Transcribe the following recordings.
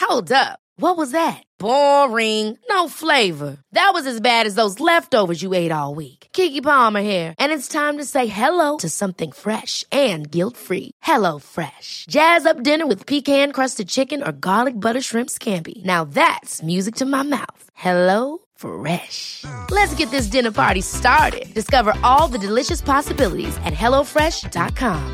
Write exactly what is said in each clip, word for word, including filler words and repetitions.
Hold up. What was that? Boring. No flavor. That was as bad as those leftovers you ate all week. Keke Palmer here, and it's time to say hello to something fresh and guilt-free. Hello Fresh. Jazz up dinner with pecan-crusted chicken or garlic butter shrimp scampi. Now that's music to my mouth. Hello Fresh. Let's get this dinner party started. Discover all the delicious possibilities at hello fresh dot com.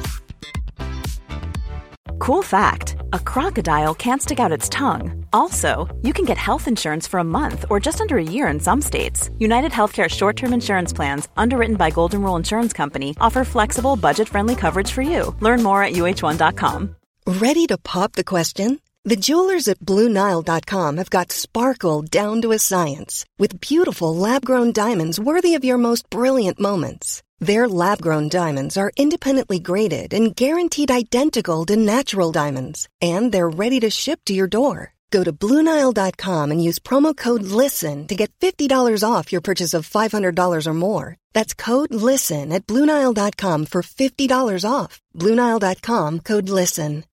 Cool fact, a crocodile can't stick out its tongue. Also, you can get health insurance for a month or just under a year in some states. United Healthcare short-term insurance plans, underwritten by Golden Rule Insurance Company, offer flexible, budget-friendly coverage for you. Learn more at U H one dot com. Ready to pop the question? The jewelers at Blue Nile dot com have got sparkle down to a science with beautiful lab-grown diamonds worthy of your most brilliant moments. Their lab-grown diamonds are independently graded and guaranteed identical to natural diamonds, and they're ready to ship to your door. Go to Blue Nile dot com and use promo code LISTEN to get fifty dollars off your purchase of five hundred dollars or more. That's code LISTEN at Blue Nile dot com for fifty dollars off. Blue Nile dot com, code LISTEN.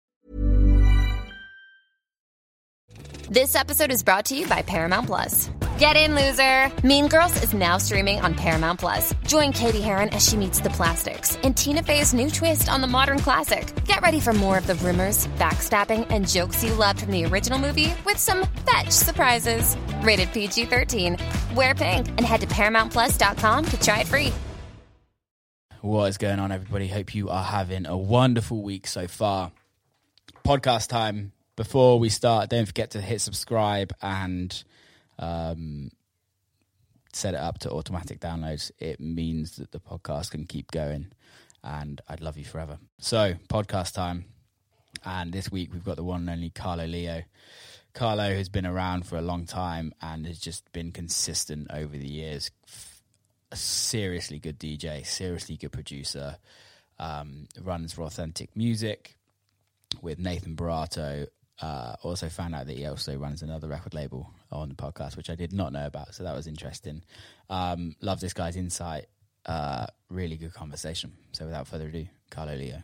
This episode is brought to you by Paramount Plus. Get in, loser! Mean Girls is now streaming on Paramount Plus. Join Katie Heron as she meets the plastics in Tina Fey's new twist on the modern classic. Get ready for more of the rumors, backstabbing, and jokes you loved from the original movie with some fetch surprises. Rated P G thirteen. Wear pink and head to paramount plus dot com to try it free. What is going on, everybody? Hope you are having a wonderful week so far. Podcast time. Before we start, don't forget to hit subscribe and um, set it up to automatic downloads. It means that the podcast can keep going, and I'd love you forever. So, podcast time. And this week we've got the one and only Carlo Leo. Carlo has been around for a long time and has just been consistent over the years. A seriously good D J, seriously good producer. Um, runs for Authentic Music with Nathan Barato. Uh, also found out that he also runs another record label on the podcast, which I did not know about, so that was interesting. Um, love this guy's insight. Uh, really good conversation. So without further ado, Carlo Leo.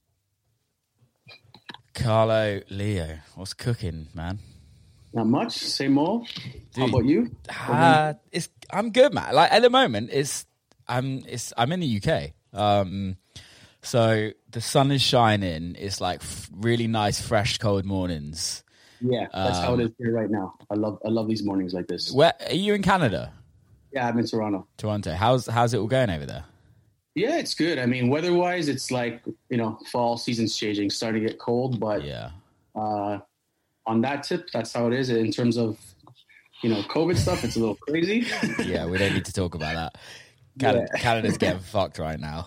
Carlo Leo, what's cooking, man? Not much. Same old. Dude, How about you? Uh, it's I'm good, man. Like at the moment, it's I'm it's I'm in the U K. Um, so the sun is shining. It's like f- really nice, fresh, cold mornings. Yeah, that's um, how it is here right now. I love I love these mornings like this. Where are you in Canada? Yeah, I'm in Toronto. Toronto. How's how's it all going over there? Yeah, it's good. I mean, weather-wise, it's like, you know, fall season's changing, starting to get cold. But yeah, uh, on that tip, that's how it is. In terms of, you know, COVID stuff, it's a little crazy. Yeah, we don't need to talk about that. Canada, yeah. Canada's getting fucked right now.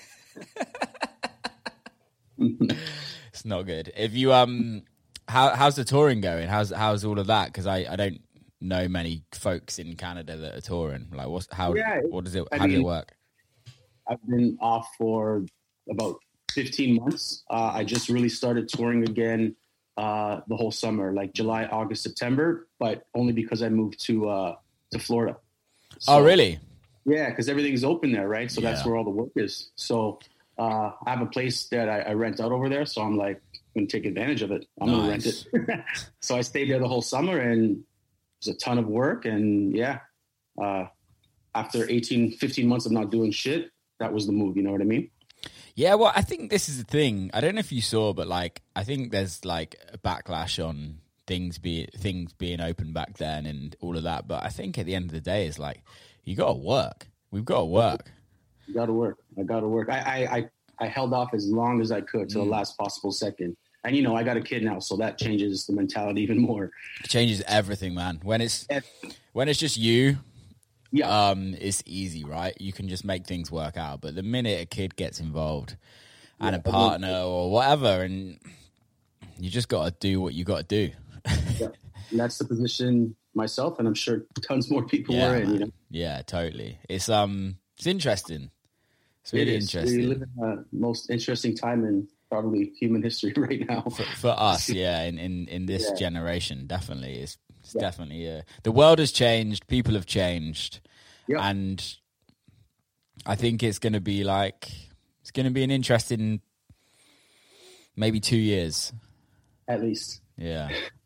It's not good. If you um, how how's the touring going? How's how's all of that? Because I, I don't know many folks in Canada that are touring. Like, what's how yeah, what does it I how mean, does it work? I've been off for about fifteen months. Uh, I just really started touring again uh, the whole summer, like July, August, September, but only because I moved to uh, to Florida. So, oh, really? Yeah, because everything's open there, right? So yeah. That's where all the work is. So uh, I have a place that I, I rent out over there. So I'm like, I'm going to take advantage of it. I'm nice. going to rent it. So I stayed there the whole summer, and it was a ton of work. And yeah, uh, after eighteen, fifteen months of not doing shit, that was the move, you know what I mean? Yeah, well, I think this is the thing. I don't know if you saw, but like, I think there's like a backlash on things be things being open back then and all of that. But I think at the end of the day, it's like you got to work. We've got to work. You got to work. I got to work. I, I I I held off as long as I could to mm. the last possible second. And you know, I got a kid now, so that changes the mentality even more. It changes everything, man. When it's when it's just you. Yeah. Um, it's easy, right? You can just make things work out. But the minute a kid gets involved and yeah, a partner or whatever, and you just got to do what you got to do. Yeah. And that's the position myself, and I'm sure tons more people yeah, were in. You know? Yeah, totally. It's um, it's interesting. It's really it interesting. We live in the most interesting time in probably human history right now. For, for us, yeah, in, in, in this yeah. generation, definitely. It's, it's yeah. definitely, uh, the world has changed, people have changed, yeah. and I think it's going to be like, it's going to be an interesting maybe two years. At least. Yeah.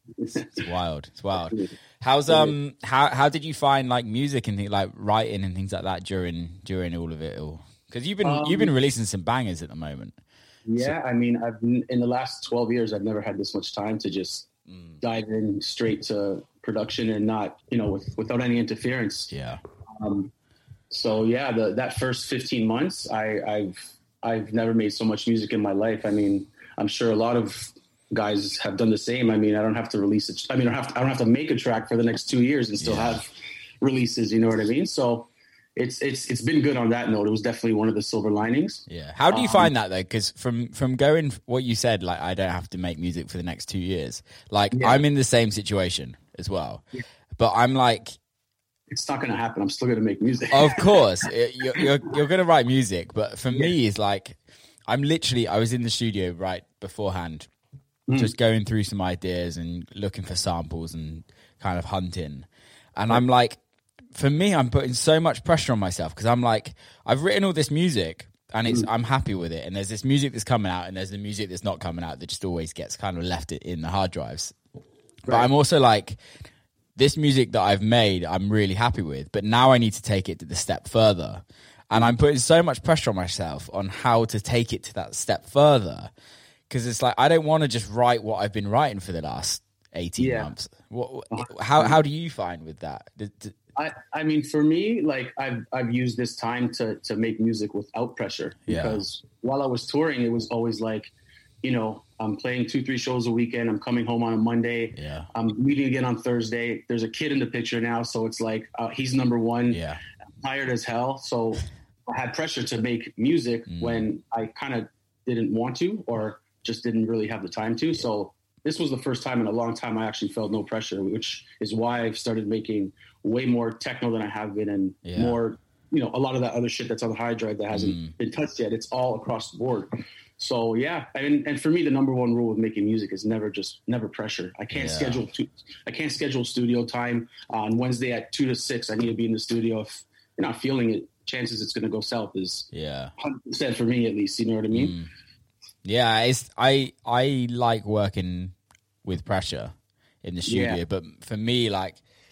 It's, it's wild. It's wild. How's um how how did you find like music and things like writing and things like that during during all of it all? Because you've been um, you've been releasing some bangers at the moment. Yeah, so, I mean, I've been, in the last twelve years, I've never had this much time to just mm. dive in straight to production and not, you know, with, without any interference. Yeah. Um. So yeah, the that first fifteen months, I, I've I've never made so much music in my life. I mean, I'm sure a lot of guys have done the same. I mean, I don't have to release it. I mean, I don't have to, I don't have to make a track for the next two years and still yeah. have releases. You know what I mean? So it's it's it's been good on that note. It was definitely one of the silver linings. Yeah. How do you um, find that though? Because from from going what you said, like I don't have to make music for the next two years. Like yeah. I'm in the same situation as well, yeah. but I'm like. It's not going to happen. I'm still going to make music. Of course, you're you're, you're going to write music, but for yeah. me, it's like I'm literally. I was in the studio right beforehand, mm. just going through some ideas and looking for samples and kind of hunting. And right. I'm like, for me, I'm putting so much pressure on myself because I'm like, I've written all this music and it's mm. I'm happy with it. And there's this music that's coming out and there's the music that's not coming out that just always gets kind of left in the hard drives. Right. But I'm also like. This music that I've made, I'm really happy with, but now I need to take it to the step further. And I'm putting so much pressure on myself on how to take it to that step further. Because it's like, I don't want to just write what I've been writing for the last eighteen yeah. months. What, how how do you find with that? I, I mean, for me, like I've, I've used this time to, to make music without pressure. Because yeah. while I was touring, it was always like, you know, I'm playing two, three shows a weekend. I'm coming home on a Monday. Yeah. I'm leaving again on Thursday. There's a kid in the picture now. So it's like, uh, he's number one. Yeah. I'm tired as hell. So I had pressure to make music mm. when I kind of didn't want to, or just didn't really have the time to. Yeah. So this was the first time in a long time I actually felt no pressure, which is why I've started making way more techno than I have been, and yeah. more, you know, a lot of that other shit that's on the hard drive that hasn't mm. been touched yet. It's all across the board. So yeah, and and for me, the number one rule with making music is never just never pressure. I can't yeah. schedule two, I can't schedule studio time on Wednesday at two to six. I need to be in the studio. If you're not feeling it, chances it's going to go south is yeah, one hundred percent for me at least. You know what I mean? Mm. Yeah, it's I I like working with pressure in the studio, yeah. but for me, like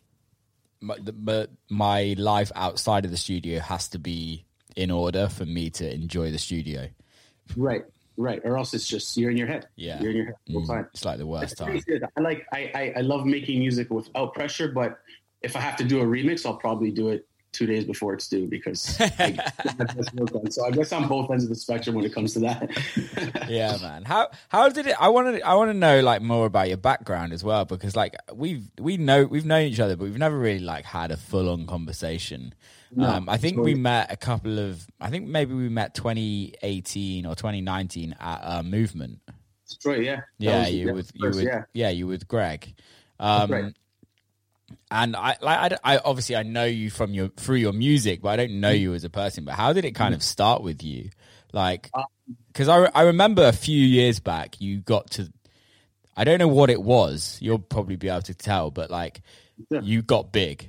my, the, my life outside of the studio has to be in order for me to enjoy the studio. Right. Right, or else it's just you're in your head. Yeah, you're in your head all the mm, time. It's like the worst it's time. I like I, I I love making music without pressure, but if I have to do a remix, I'll probably do it two days before it's due because I, so I guess I'm both ends of the spectrum when it comes to that. Yeah, man. How how did it? I want to I want to know like more about your background as well, because like we've we know we've known each other, but we've never really like had a full on conversation. No, um, I think we met a couple of, I think maybe we met twenty eighteen or twenty nineteen at a Movement. Detroit, yeah. Yeah, was, you yeah, with, you first, with, yeah. yeah, you with Greg. Um, right. And I, like, I, I, obviously I know you from your, through your music, but I don't know you as a person, but how did it kind of start with you? Like, cause I, I remember a few years back, you got to, I don't know what it was. You'll probably be able to tell, but like yeah. you got big.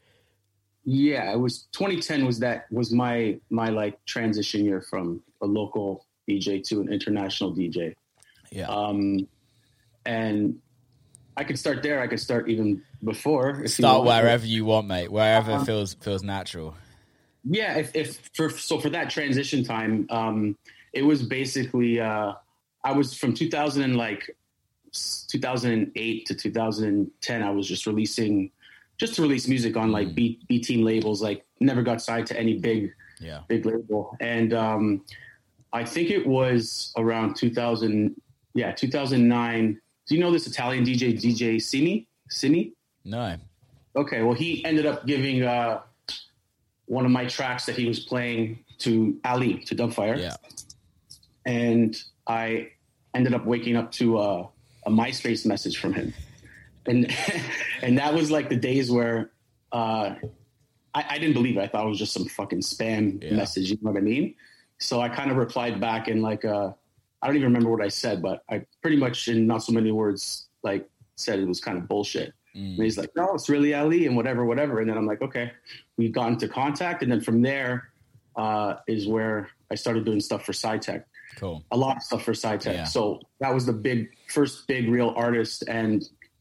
Yeah, it was twenty ten was that was my my like transition year from a local D J to an international D J. Yeah. Um, and I could start there. I could start even before. If start you wherever you want, mate. Wherever um, feels feels natural. Yeah. If, if for so for that transition time, um, it was basically uh, I was from two thousand and like two thousand eight to two thousand ten. I was just releasing. Just to release music on like B, B team labels, like never got signed to any big, yeah. big label. And um, I think it was around two thousand, yeah, two thousand nine. Do you know this Italian D J, D J Cini? Cini? No. Okay, well, he ended up giving uh, one of my tracks that he was playing to Ali, to Dubfire. Yeah. And I ended up waking up to uh, a MySpace message from him. And and that was like the days where uh, I, I didn't believe it. I thought it was just some fucking spam yeah. message. You know what I mean? So I kind of replied back in like, uh, I don't even remember what I said, but I pretty much in not so many words, like said it was kind of bullshit. Mm. And he's like, no, it's really Ali and whatever, whatever. And then I'm like, okay, we got into contact. And then from there uh, is where I started doing stuff for SciTech. Cool. A lot of stuff for SciTech. Yeah. So that was the big, first big real artist and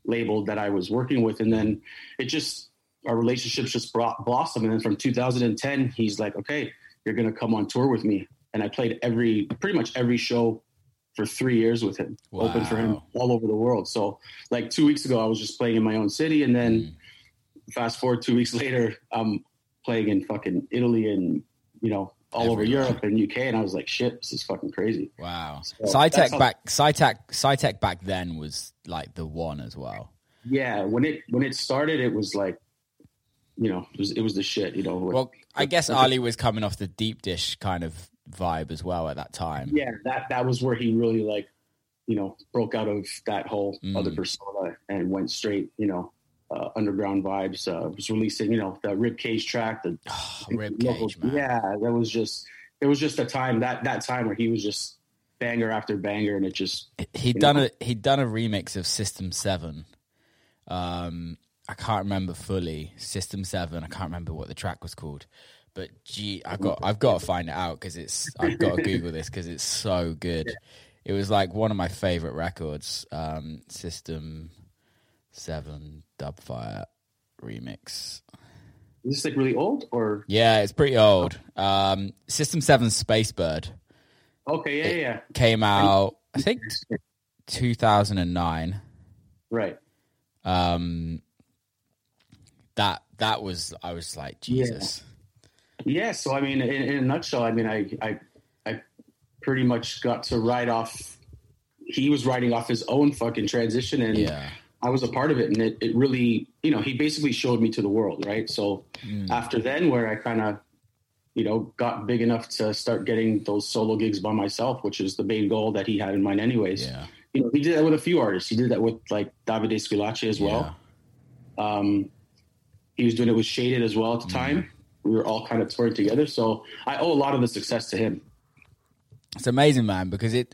label that I was working with. And then it just, our relationships just brought, blossomed. And then from two thousand ten, he's like, okay, you're going to come on tour with me. And I played every, pretty much every show for three years with him, wow. open for him all over the world. So like two weeks ago, I was just playing in my own city. And then mm. fast forward two weeks later, I'm playing in fucking Italy and, you know, all Everywhere. over Europe and U K. And I was like, shit, this is fucking crazy. Wow. So Cytec how- back, Cytec, Cytec back then was like the one as well. Yeah. When it, when it started, it was like, you know, it was, it was the shit, you know. Well, I guess Ali was coming off the Deep Dish kind of vibe as well at that time. Yeah, that that was where he really, like, you know, broke out of that whole Mm. other persona and went straight, you know, uh, underground vibes. Uh, was releasing, you know, the Ribcage track. The oh, Ribcage, man. Yeah, that was just, it was just a time, that that time where he was just banger after banger, and it just... He'd done know. a he'd done a remix of System seven. Um, I can't remember fully. System seven, I can't remember what the track was called. But gee, I've got I've got to find it out because it's I've got to Google this because it's so good. It was like one of my favorite records. Um, System Seven Dubfire remix. Is this like really old or? Yeah, it's pretty old. Um, System Seven Spacebird. Okay, yeah, it yeah. Came out, I think, two thousand nine. Right. Um, that that was I was like Jesus. Yeah. Yeah, so I mean, in, in a nutshell, I mean, I, I, I pretty much got to ride off. He was riding off his own fucking transition, and yeah. I was a part of it. And it, it really, you know, he basically showed me to the world, right? So mm. after then, where I kind of, you know, got big enough to start getting those solo gigs by myself, which is the main goal that he had in mind, anyways. Yeah. You know, he did that with a few artists. He did that with like Davide Squillace as well. Yeah. Um, he was doing it with Shaded as well at the mm. time. We were all kind of touring together, so I owe a lot of the success to him. It's amazing, man, because it.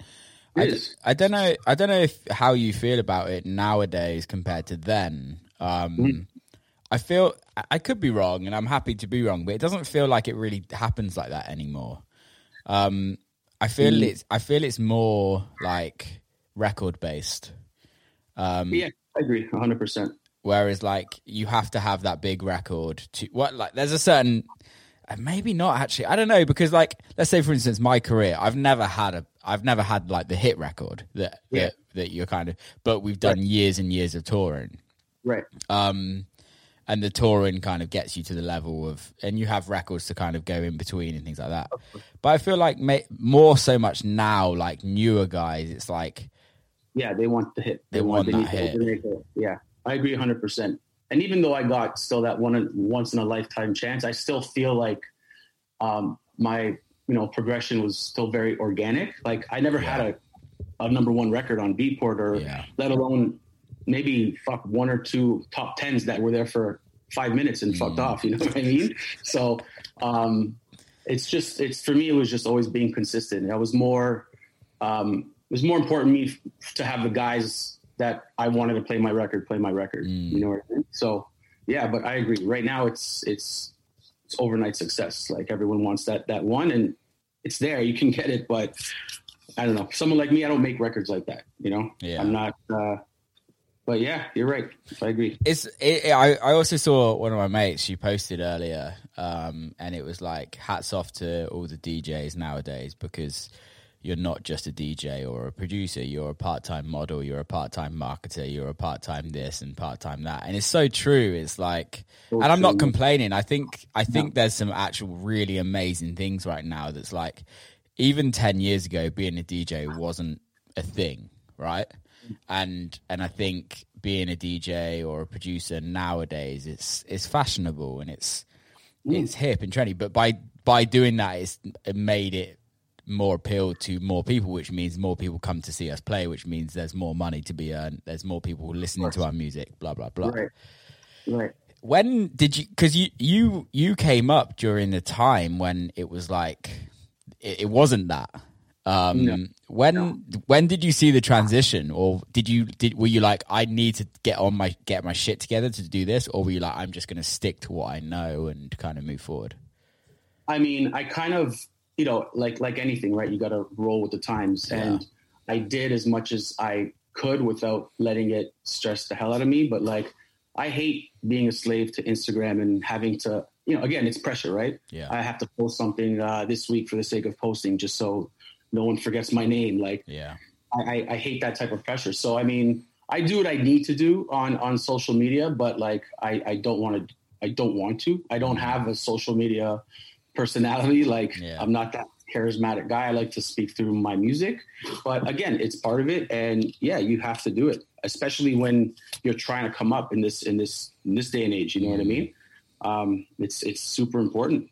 it I, I don't know. I don't know if how you feel about it nowadays compared to then. Um, mm-hmm. I feel I could be wrong, and I'm happy to be wrong, but it doesn't feel like it really happens like that anymore. Um, I feel mm-hmm. it's. I feel it's more like record based. Um, yeah, I agree, one hundred percent. Whereas, like, you have to have that big record to what, like, there's a certain, maybe not actually, I don't know, because, like, let's say, for instance, my career, I've never had a, I've never had like the hit record that yeah. that, that you're kind of, but we've done right. years and years of touring, right? Um, and the touring kind of gets you to the level of, and you have records to kind of go in between and things like that. But I feel like may, more so much now, like newer guys, it's like, yeah, they want the hit, they, they want, want that hit, hit. yeah. I agree one hundred percent. And even though I got still that one once in a lifetime chance, I still feel like um, my, you know, progression was still very organic. Like I never yeah. had a, a number one record on Beatport or yeah. let alone maybe fuck one or two top tens that were there for five minutes and mm. fucked off. You know what I mean? So um, it's just, it's for me, it was just always being consistent. I was more, um, it was more important to me to have the guys that I wanted to play my record, play my record. Mm. You know what I mean? So yeah, but I agree. Right now it's, it's, it's overnight success. Like everyone wants that, that one and it's there, you can get it, but I don't know. Someone like me, I don't make records like that. You know, yeah. I'm not, uh, but yeah, you're right. I agree. It's, it, I, I also saw one of my mates, she posted earlier, um, and it was like, hats off to all the D Js nowadays, because you're not just a D J or a producer. You're a part-time model. You're a part-time marketer. You're a part-time this and part-time that. And it's so true. It's like, so and I'm not complaining. I think, I think no. there's some actual really amazing things right now. That's like, even ten years ago, being a D J wasn't a thing, right? And, and I think being a D J or a producer nowadays, it's, it's fashionable and it's, mm. it's hip and trendy. But by, by doing that, it's it made it more appeal to more people, which means more people come to see us play, which means there's more money to be earned, there's more people listening to our music, blah blah blah. Right. Right. When did you, because you you you came up during the time when it was like it, it wasn't that um no. when no. when did you see the transition, or did you did were you like, I need to get on my get my shit together to do this, or were you like, I'm just going to stick to what I know and kind of move forward? I mean, I kind of, you know, like like anything, right? You got to roll with the times, yeah. and I did as much as I could without letting it stress the hell out of me. But like, I hate being a slave to Instagram and having to, you know, again, it's pressure, right? Yeah. I have to post something uh, this week for the sake of posting, just so no one forgets my name. Like, yeah, I, I hate that type of pressure. So, I mean, I do what I need to do on, on social media, but like, I, I don't want to, I don't want to, I don't have a social media personality. Like, yeah. I'm not that charismatic guy. I like to speak through my music, but again, it's part of it. And yeah, you have to do it, especially when you're trying to come up in this, in this, in this day and age, you know mm. what I mean? Um, it's, it's super important,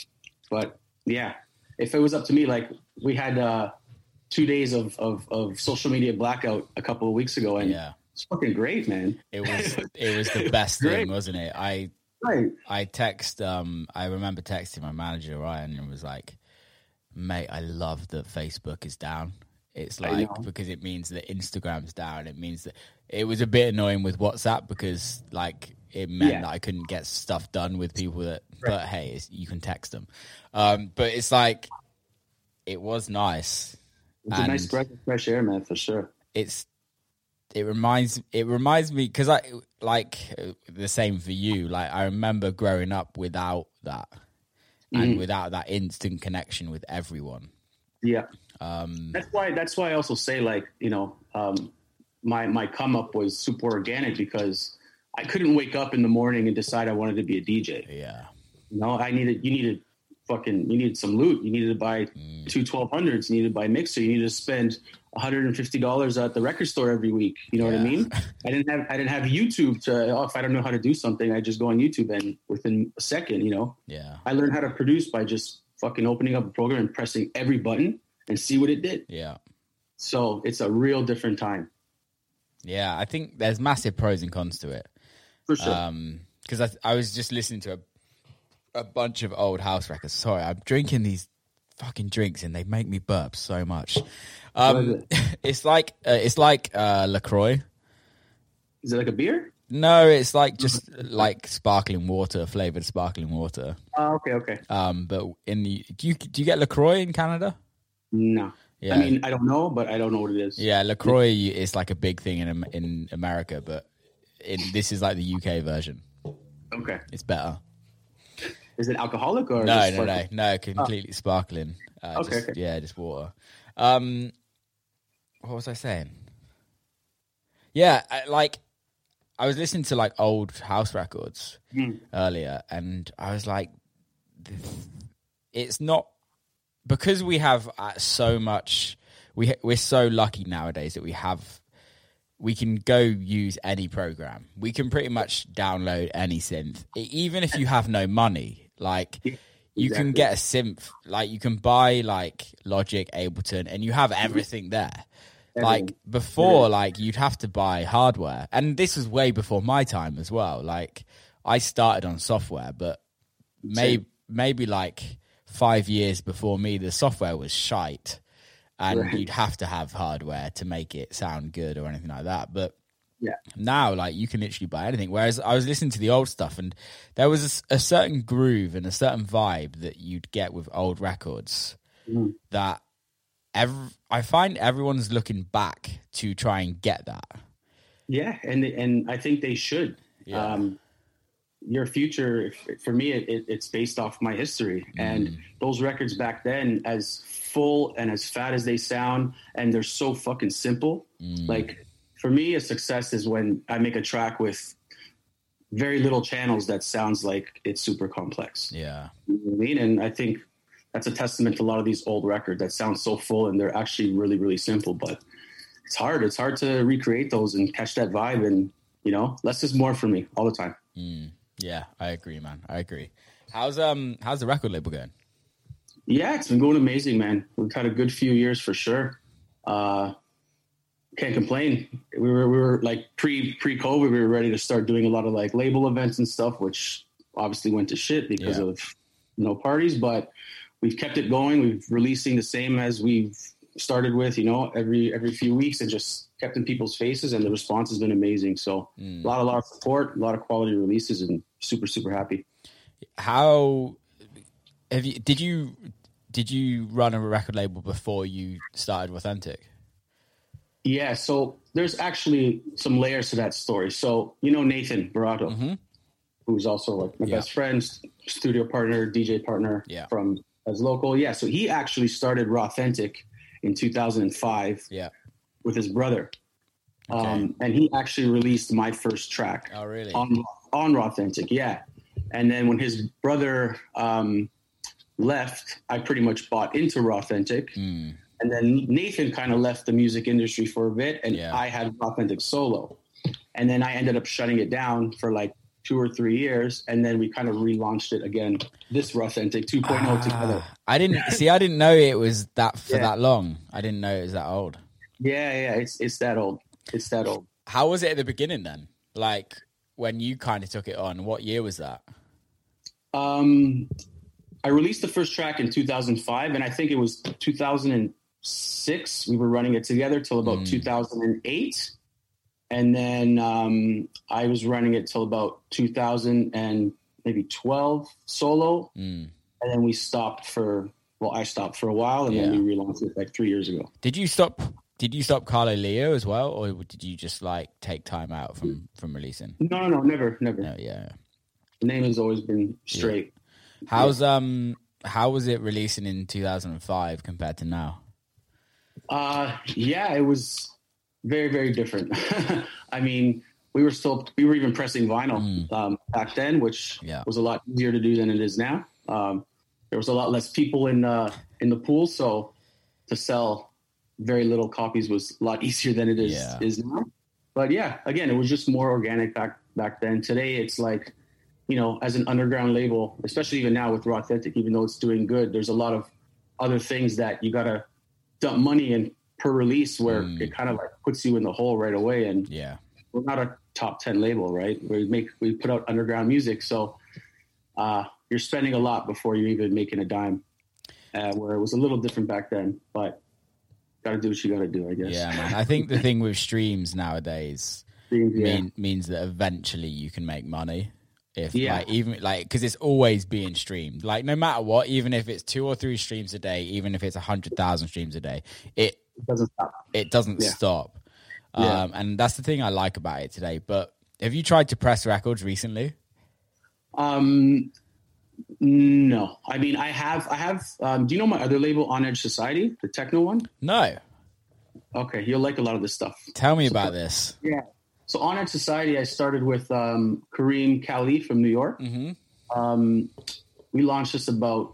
but yeah, if it was up to me, like we had, uh, two days of, of, of social media blackout a couple of weeks ago. And yeah, it's fucking great, man. It was, it was the best thing, wasn't it? I, right. I text, um, I remember texting my manager, Ryan, and was like, mate, I love that Facebook is down. It's like, because it means that Instagram's down. It means that it was a bit annoying with WhatsApp because like it meant yeah. that I couldn't get stuff done with people that, right. but hey, it's, you can text them. Um, but it's like, it was nice. It's and a nice breath of fresh air, man, for sure. It's, it reminds, it reminds me, cause I like the same for you. Like I remember growing up without that and mm-hmm. without that instant connection with everyone. Yeah. Um, that's why, that's why I also say like, you know, um, my, my come up was super organic because I couldn't wake up in the morning and decide I wanted to be a D J. Yeah. You know, I needed, you needed fucking, you needed some loot. You needed to buy mm. two twelve hundreds. You needed to buy a mixer. You needed to spend one hundred fifty dollars at the record store every week. You know yeah. what I mean? I didn't have, I didn't have YouTube to, oh, if I don't know how to do something, I just go on YouTube and within a second, you know, yeah, I learned how to produce by just fucking opening up a program and pressing every button and see what it did. Yeah. So it's a real different time. Yeah. I think there's massive pros and cons to it. For sure. Um, cause I, I was just listening to a, a bunch of old house records. Sorry, I'm drinking these fucking drinks and they make me burp so much. Um, it? It's like uh, it's like uh, LaCroix. Is it like a beer? No, it's like just like sparkling water, flavored sparkling water. Oh, okay, okay. Um, but in the do you do you get LaCroix in Canada? No. Yeah. I mean, I don't know, but I don't know what it is. Yeah, LaCroix is like a big thing in in America, but in, this is like the U K version. Okay, it's better. Is it alcoholic or no, just no, no, no, completely oh. sparkling. Uh, okay, just, okay, yeah, just water. Um, what was I saying? Yeah, I, like I was listening to like old house records mm. earlier, and I was like, it's not because we have uh, so much. We we're so lucky nowadays that we have. We can go use any program. We can pretty much download any synth, even if you have no money. Like you exactly. can get a synth, like you can buy like Logic, Ableton, and you have everything there. Everything. Like before, Everything. like you'd have to buy hardware, and this was way before my time as well. Like I started on software, but maybe maybe like five years before me, the software was shite. And right. you'd have to have hardware to make it sound good or anything like that. But yeah, now, like, you can literally buy anything. Whereas I was listening to the old stuff, and there was a, a certain groove and a certain vibe that you'd get with old records mm. that every, I find everyone's looking back to try and get that. Yeah, and and I think they should. Yeah. Um, your future, for me, it, it, it's based off my history. Mm. And those records back then, as full and as fat as they sound, and they're so fucking simple. Mm. Like, for me, a success is when I make a track with very little channels that sounds like it's super complex. Yeah. You know what I mean? And I think that's a testament to a lot of these old records that sound so full and they're actually really, really simple. But it's hard. It's hard to recreate those and catch that vibe. And, you know, less is more for me all the time. Mm. Yeah, I agree, man. I agree. How's um how's the record label going? Yeah, it's been going amazing, man. We've had a good few years for sure. Uh, can't complain. We were we were like pre pre COVID. We were ready to start doing a lot of like label events and stuff, which obviously went to shit because yeah. of no parties. But we've kept it going. We've releasing the same as we've started with, you know, every every few weeks, and just kept in people's faces, and the response has been amazing. So mm. a lot, a lot of support, a lot of quality releases, and super, super happy. How have you? Did you did you run a record label before you started Authentic? Yeah, so there's actually some layers to that story. So, you know, Nathan Barato, mm-hmm. who's also like my yeah. best friend, studio partner, D J partner yeah. from as local. Yeah, so he actually started Rawthentic in two thousand five yeah. with his brother. Okay. Um, and he actually released my first track. Oh, really? On, on Rawthentic, yeah. And then when his brother um, left, I pretty much bought into Rawthentic. Mm. And then Nathan kind of left the music industry for a bit, and yeah. I had Rawthentic solo. And then I ended up shutting it down for like two or three years, and then we kind of relaunched it again, this Rawthentic two point oh ah, together. I didn't see. I didn't know it was that for yeah. that long. I didn't know it was that old. Yeah, yeah, it's it's that old. It's that old. How was it at the beginning then? Like when you kind of took it on, what year was that? Um, I released the first track in two thousand five, and I think it was two thousand six. We were running it together till about mm. two thousand eight. And then um, I was running it till about two thousand and maybe twelve solo. Mm. And then we stopped for, well, I stopped for a while, and yeah. then we relaunched it like three years ago. Did you stop, did you stop Carlo Leo as well? Or did you just like take time out from, from releasing? No, no, no, never, never. No, yeah. The name has always been straight. Yeah. How's, yeah. um, how was it releasing in two thousand five compared to now? Uh, yeah, it was very, very different. I mean, we were still, we were even pressing vinyl mm. um, back then, which yeah. was a lot easier to do than it is now. Um, there was a lot less people in uh, in the pool, so to sell very little copies was a lot easier than it is yeah. is now. But yeah, again, it was just more organic back back then. Today, it's like, you know, as an underground label, especially even now with Rawthentic, even though it's doing good, there's a lot of other things that you gotta dump money in per release, where mm. it kind of like puts you in the hole right away. And yeah, we're not a top ten label, right? We make we put out underground music, so uh, you're spending a lot before you're even making a dime. Uh, where it was a little different back then, but got to do what you got to do, I guess. Yeah, man. I think the thing with streams nowadays streams, yeah. mean, means that eventually you can make money. If yeah. like even like because it's always being streamed. Like no matter what, even if it's two or three streams a day, even if it's a hundred thousand streams a day, it, it doesn't stop. It doesn't yeah. stop. Yeah. Um, and that's the thing I like about it today. But have you tried to press records recently? Um, no. I mean, I have. I have. Um, do you know my other label, On Edge Society, the techno one? No. Okay, you'll like a lot of this stuff. Tell me so, about this. Yeah. So On Edge Society, I started with um, Kareem Kali from New York. Mm-hmm. Um, we launched this about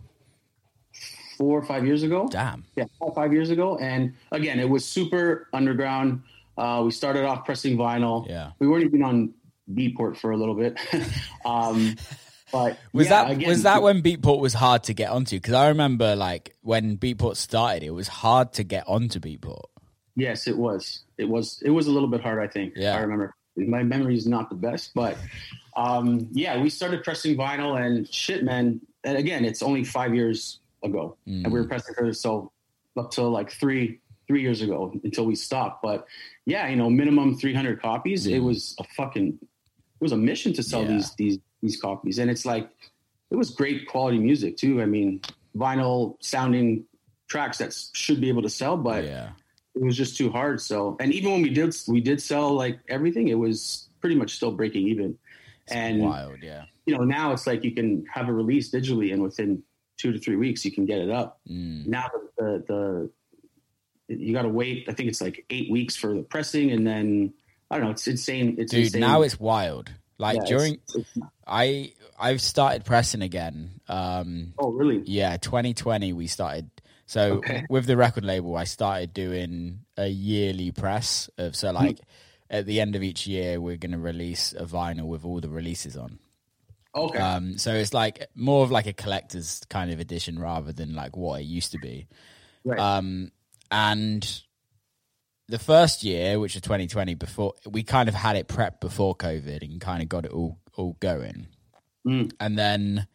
four or five years ago. Damn. Yeah, four or five years ago. And again, it was super underground. Uh, we started off pressing vinyl. Yeah. We weren't even on Beatport for a little bit. um, but was yeah, that again, was that when Beatport was hard to get onto? Because I remember like when Beatport started, it was hard to get onto Beatport. Yes, it was. It was. It was a little bit hard, I think. Yeah. I remember. My memory is not the best, but um, yeah, we started pressing vinyl and shit, man. And again, it's only five years ago, mm. and we were pressing for so up till like three three years ago until we stopped. But yeah, you know, minimum three hundred copies. Mm. It was a fucking. It was a mission to sell yeah. these these these copies, and it's like it was great quality music too. I mean, vinyl sounding tracks that should be able to sell, but. Yeah. It was just too hard. So, and even when we did, we did sell like everything, it was pretty much still breaking even. It's and wild, yeah. You know, now it's like you can have a release digitally, and within two to three weeks you can get it up. Mm. Now the, the the you got to wait. I think it's like eight weeks for the pressing, and then I don't know. It's insane. It's dude. Insane. Now it's wild. Like yeah, during, it's, it's, I I've started pressing again. Um, oh really? Yeah, twenty twenty we started. So okay. with the record label, I started doing a yearly press of so like mm. at the end of each year, we're going to release a vinyl with all the releases on. Okay. Um, so it's like more of like a collector's kind of edition rather than like what it used to be. Right. Um, and the first year, which was twenty twenty, before we kind of had it prepped before COVID and kind of got it all all going. Mm. And then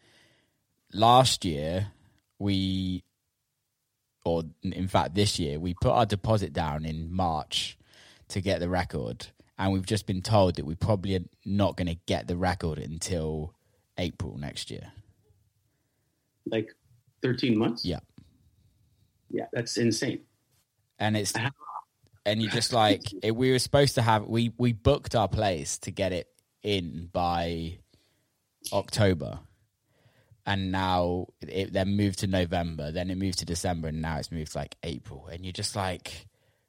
last year we. Or in fact, this year, we put our deposit down in March to get the record. And we've just been told that we probably are not going to get the record until April next year. Like thirteen months? Yeah. Yeah, that's insane. And it's and you just like it, we were supposed to have we we booked our place to get it in by October, and now it then moved to November, then it moved to December, and now it's moved to like April, and you're just like,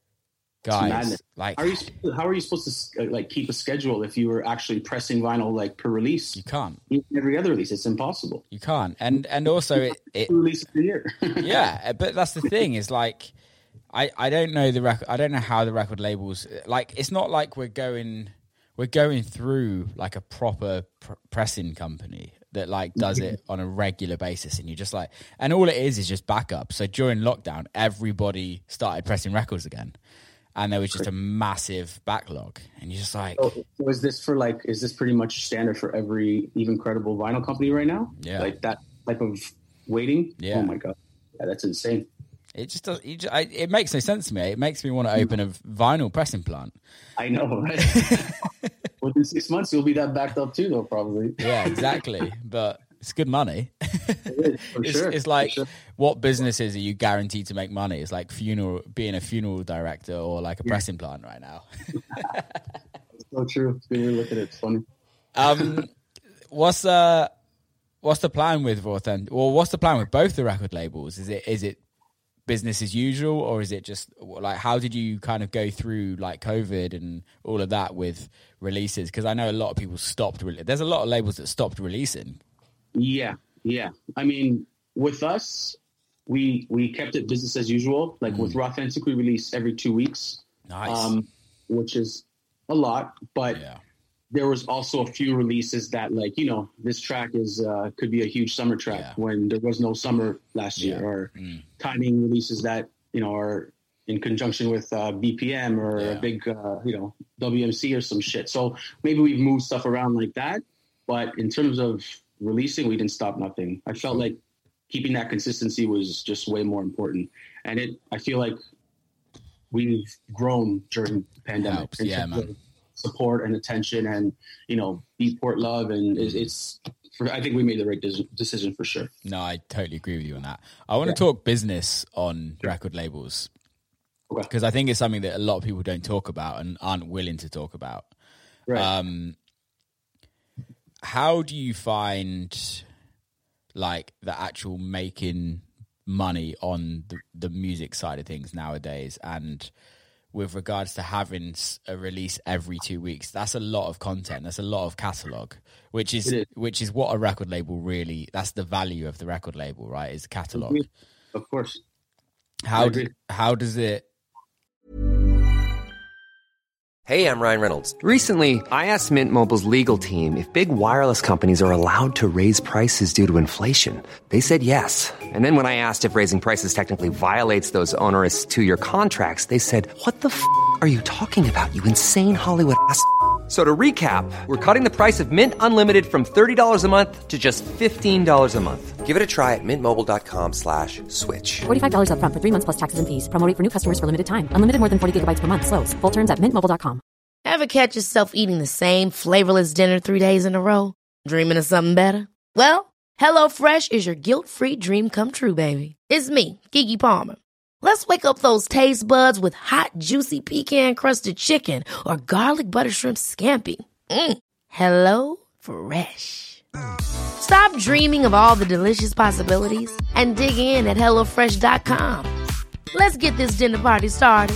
guys, like how are you how are you supposed to like keep a schedule if you were actually pressing vinyl like per release? You can't. Every other release, it's impossible. You can't, and and also it, it two releases a year. Yeah, but that's the thing is like. I, I don't know the record. I don't know how the record labels like. It's not like we're going we're going through like a proper pr- pressing company that like does it on a regular basis, and you just like and all it is is just backup. So during lockdown, everybody started pressing records again, and there was just a massive backlog, and you're just like, so, so is this for like is this pretty much standard for every even credible vinyl company right now? Yeah, like that type of waiting. Yeah. Oh my god, yeah, that's insane. It just does. You just, I, it makes no sense to me. It makes me want to open a vinyl pressing plant. I know, right? Within six months, you'll be that backed up too, though, probably. Yeah, exactly. But it's good money. It is, for it's, sure. it's like, sure. what businesses are you guaranteed to make money? It's like funeral, being a funeral director or like a yeah. pressing plant right now. It's so true. When you look at it, it's funny. Um, what's uh, what's the plan with Authent? Well, what's the plan with both the record labels? Is it is it business as usual, or is it just like how did you kind of go through like COVID and all of that with releases? Because I know a lot of people stopped. Re- There's a lot of labels that stopped releasing. Yeah, yeah. I mean, with us, we we kept it business as usual. Like mm. with Rawthentic, we release every two weeks, nice, um, which is a lot. But yeah. there was also a few releases that, like, you know, this track is uh, could be a huge summer track yeah. when there was no summer last year, yeah. or mm. timing releases that, you know, are in conjunction with uh, B P M or yeah. a big, uh, you know, W M C or some shit. So maybe we've moved stuff around like that. But in terms of releasing, we didn't stop nothing. I felt like keeping that consistency was just way more important. And it, I feel like we've grown during the pandemic. Helps. Yeah, man. Support and attention, and you know, Beatport love, and it's, it's for, I think we made the right des- decision for sure. No, I totally agree with you on that. I want yeah. to talk business on yeah. record labels because okay. I think it's something that a lot of people don't talk about and aren't willing to talk about. Right. Um, how do you find like the actual making money on the, the music side of things nowadays, and with regards to having a release every two weeks, that's a lot of content. That's a lot of catalog, which is, is which is what a record label really. That's the value of the record label, right? Is catalog. Of course. How do, how does it? Hey, I'm Ryan Reynolds. Recently, I asked Mint Mobile's legal team if big wireless companies are allowed to raise prices due to inflation. They said yes. And then when I asked if raising prices technically violates those onerous two-year contracts, they said, "What the f*** are you talking about, you insane Hollywood ass f- So to recap, we're cutting the price of Mint Unlimited from thirty dollars a month to just fifteen dollars a month. Give it a try at mintmobile.com slash switch. forty-five dollars up front for three months plus taxes and fees. Promo rate for new customers for limited time. Unlimited more than forty gigabytes per month. Slows full terms at mint mobile dot com. Ever catch yourself eating the same flavorless dinner three days in a row? Dreaming of something better? Well, HelloFresh is your guilt-free dream come true, baby. It's me, Keke Palmer. Let's wake up those taste buds with hot, juicy pecan-crusted chicken or garlic butter shrimp scampi. Mm. Hello Fresh. Stop dreaming of all the delicious possibilities and dig in at hello fresh dot com. Let's get this dinner party started.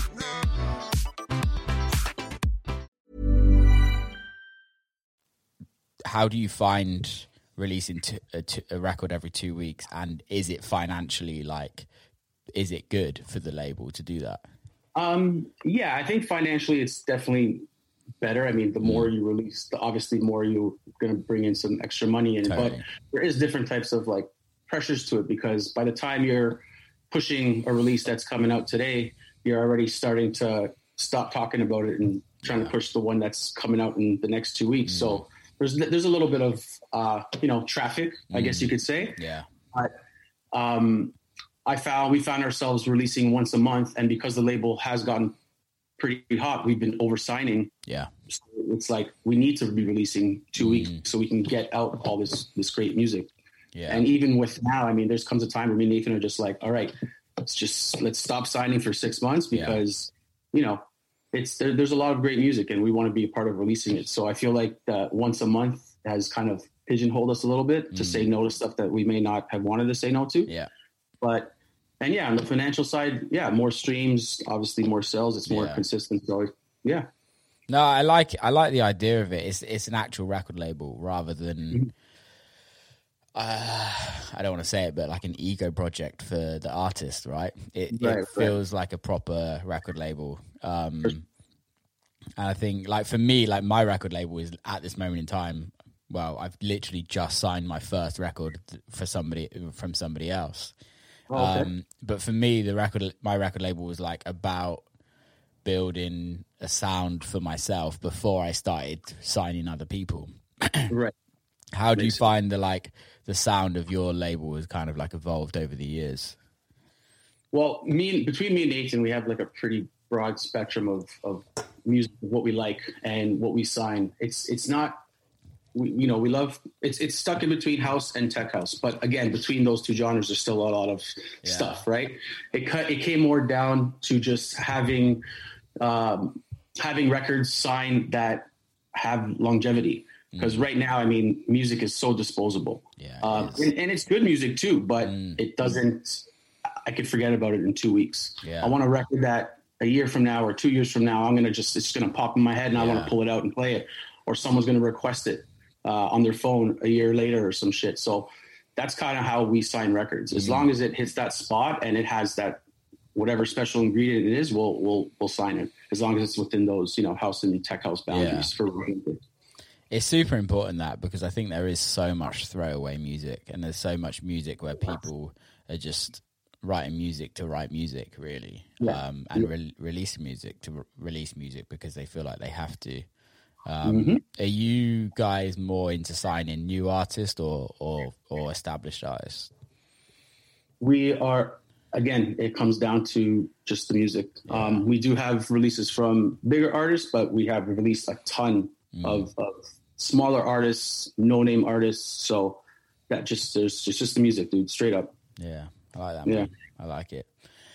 How do you find releasing t- a, t- a record every two weeks, and is it financially like, is it good for the label to do that? Um, yeah, I think financially it's definitely better. I mean, the more you release, the obviously more you're going to bring in some extra money in. Totally. But there is different types of like pressures to it, because by the time you're pushing a release that's coming out today, you're already starting to stop talking about it and trying yeah. to push the one that's coming out in the next two weeks. Mm. So there's there's a little bit of uh, you know traffic, I mm. guess you could say. Yeah. But um, I found we found ourselves releasing once a month, and because the label has gotten pretty hot, we've been over-signing. Yeah. So it's like we need to be releasing two mm. weeks so we can get out all this this great music. Yeah. And even with now, I mean, there's comes a time where me and Nathan are just like, all right, let's just let's stop signing for six months because you know, it's there, there's a lot of great music, and we want to be a part of releasing it. So I feel like that once a month has kind of pigeonholed us a little bit mm. to say no to stuff that we may not have wanted to say no to. Yeah. But, and yeah, on the financial side, yeah, more streams, obviously more sales. It's more yeah. consistent. So yeah. No, I like I like the idea of it. It's it's an actual record label rather than. Mm-hmm. Uh, I don't want to say it, but like an ego project for the artist, right? It, right, it feels right. like a proper record label. Um, and I think, like, for me, like, my record label is at this moment in time, well, I've literally just signed my first record for somebody, from somebody else. Oh, okay. Um, but for me, the record, my record label was like about building a sound for myself before I started signing other people. Right. How do you find the like the sound of your label has kind of like evolved over the years? Well, me between me and Nathan, we have like a pretty broad spectrum of, of music, of what we like and what we sign. It's it's not, we, you know, we love it's it's stuck in between house and tech house. But again, between those two genres, there's still a lot of yeah. stuff, right? It cut it came more down to just having um, having records signed that have longevity. Because right now, I mean, music is so disposable. Yeah, um, and, and it's good music too, but mm. it doesn't, I could forget about it in two weeks. Yeah. I want a record that a year from now or two years from now, I'm going to just, it's going to pop in my head and yeah. I want to pull it out and play it. Or someone's going to request it uh, on their phone a year later or some shit. So that's kind of how we sign records. As mm. long as it hits that spot and it has that, whatever special ingredient it is, we'll, we'll, we'll sign it. As long as it's within those, you know, house and tech house boundaries yeah. for record. It's super important that because I think there is so much throwaway music and there's so much music where people are just writing music to write music, really, yeah. um, and re- releasing music to re- release music because they feel like they have to. Um, mm-hmm. Are you guys more into signing new artists or, or, or established artists? We are, again, it comes down to just the music. Yeah. Um, we do have releases from bigger artists, but we have released a ton mm. of, of smaller artists, no-name artists. So that just there's it's just the music, dude. Straight up. Yeah, I like that. Yeah, man. I like it.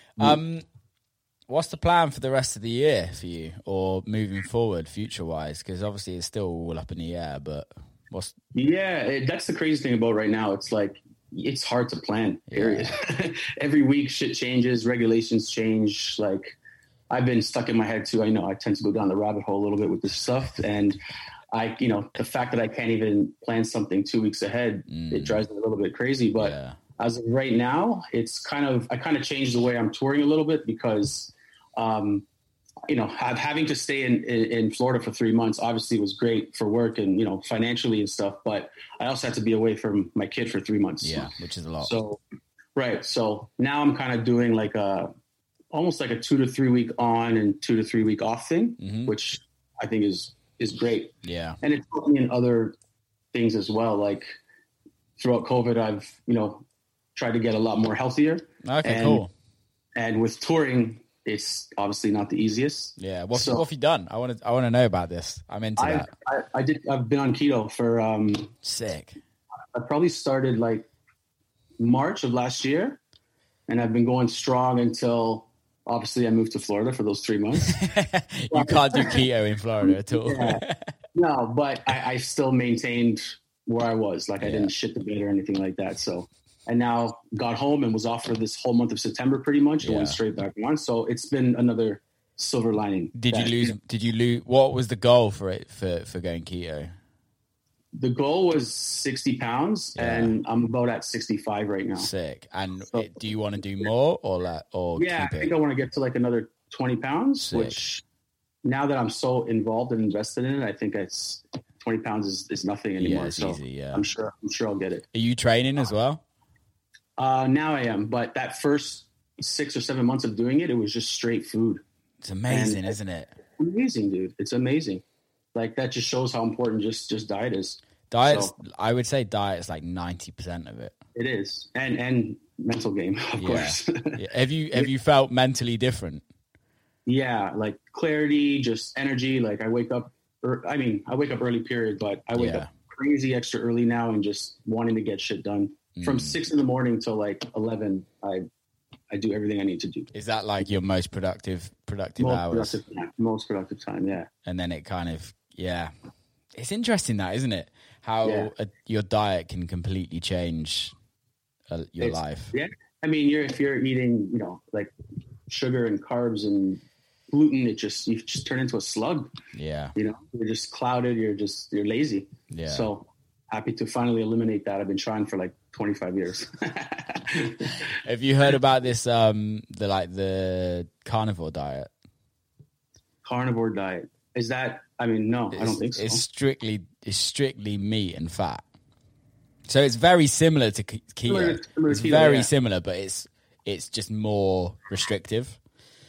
Um, what's the plan for the rest of the year for you, or moving forward, future-wise? Because obviously it's still all up in the air. But what's yeah, it, that's the crazy thing about right now. It's like it's hard to plan. Period. Yeah. Every week, shit changes. Regulations change. Like I've been stuck in my head too. I know I tend to go down the rabbit hole a little bit with this stuff and. I, you know, the fact that I can't even plan something two weeks ahead, mm. it drives me a little bit crazy. But yeah. as of right now, it's kind of, I kind of changed the way I'm touring a little bit because, um, you know, having to stay in, in, in Florida for three months obviously was great for work and, you know, financially and stuff. But I also had to be away from my kid for three months. Yeah, which is a lot. So, right. So now I'm kind of doing like a, almost like a two to three week on and two to three week off thing, mm-hmm. which I think is, is great. Yeah. And it's helped me in other things as well. Like throughout COVID, I've, you know, tried to get a lot more healthier. Okay, and, cool. And with touring, it's obviously not the easiest. Yeah. What, so, what have you done? I want to, I want to know about this. I'm into I, that. I, I did. I've been on keto for, um, sick. I probably started like March of last year and I've been going strong until obviously, I moved to Florida for those three months. You can't do keto in Florida at all. Yeah. No, but I, I still maintained where I was. Like, I yeah. didn't shit the bed or anything like that. So, and now got home and was off for this whole month of September pretty much. Yeah. And went straight back on. So it's been another silver lining. Did that, you lose? Did you lose? What was the goal for it, for, for going keto? The goal was sixty pounds, yeah. and I'm about at sixty-five right now. Sick. And so, it, do you want to do more or like, or yeah, keep I think it? I want to get to like another twenty pounds, Sick. Which now that I'm so involved and invested in it, I think it's twenty pounds is, is nothing anymore. Yeah, it's so easy, yeah. I'm sure, I'm sure I'll get it. Are you training as well? Uh, now I am, but that first six or seven months of doing it, it was just straight food. It's amazing, and isn't it? Amazing, dude. It's amazing. Like that just shows how important just, just diet is. Diet's, so, I would say diet is like ninety percent of it. It is. And, and mental game, of yeah. course. yeah. Have you, have you felt mentally different? Yeah. Like clarity, just energy. Like I wake up, or, I mean, I wake up early period, but I wake yeah. up crazy extra early now and just wanting to get shit done. Mm. From six in the morning till like eleven, I I do everything I need to do. Is that like your most productive productive most hours? Productive time, most productive time, yeah. And then it kind of, yeah. It's interesting that, isn't it? How Yeah. a, your diet can completely change uh, your It's- life. Yeah. I mean, you're if you're eating, you know, like sugar and carbs and gluten, it just you just turn into a slug. Yeah. You know, you're just clouded. You're just you're lazy. Yeah. So happy to finally eliminate that. I've been trying for like twenty-five years. Have you heard about this, um, the like the carnivore diet? Carnivore diet. Is that, I mean, no, I It's- don't think so. It's strictly it's strictly meat and fat. So it's very similar to ke- keto. Similar to- similar it's to keto, very yeah. similar, but it's it's just more restrictive.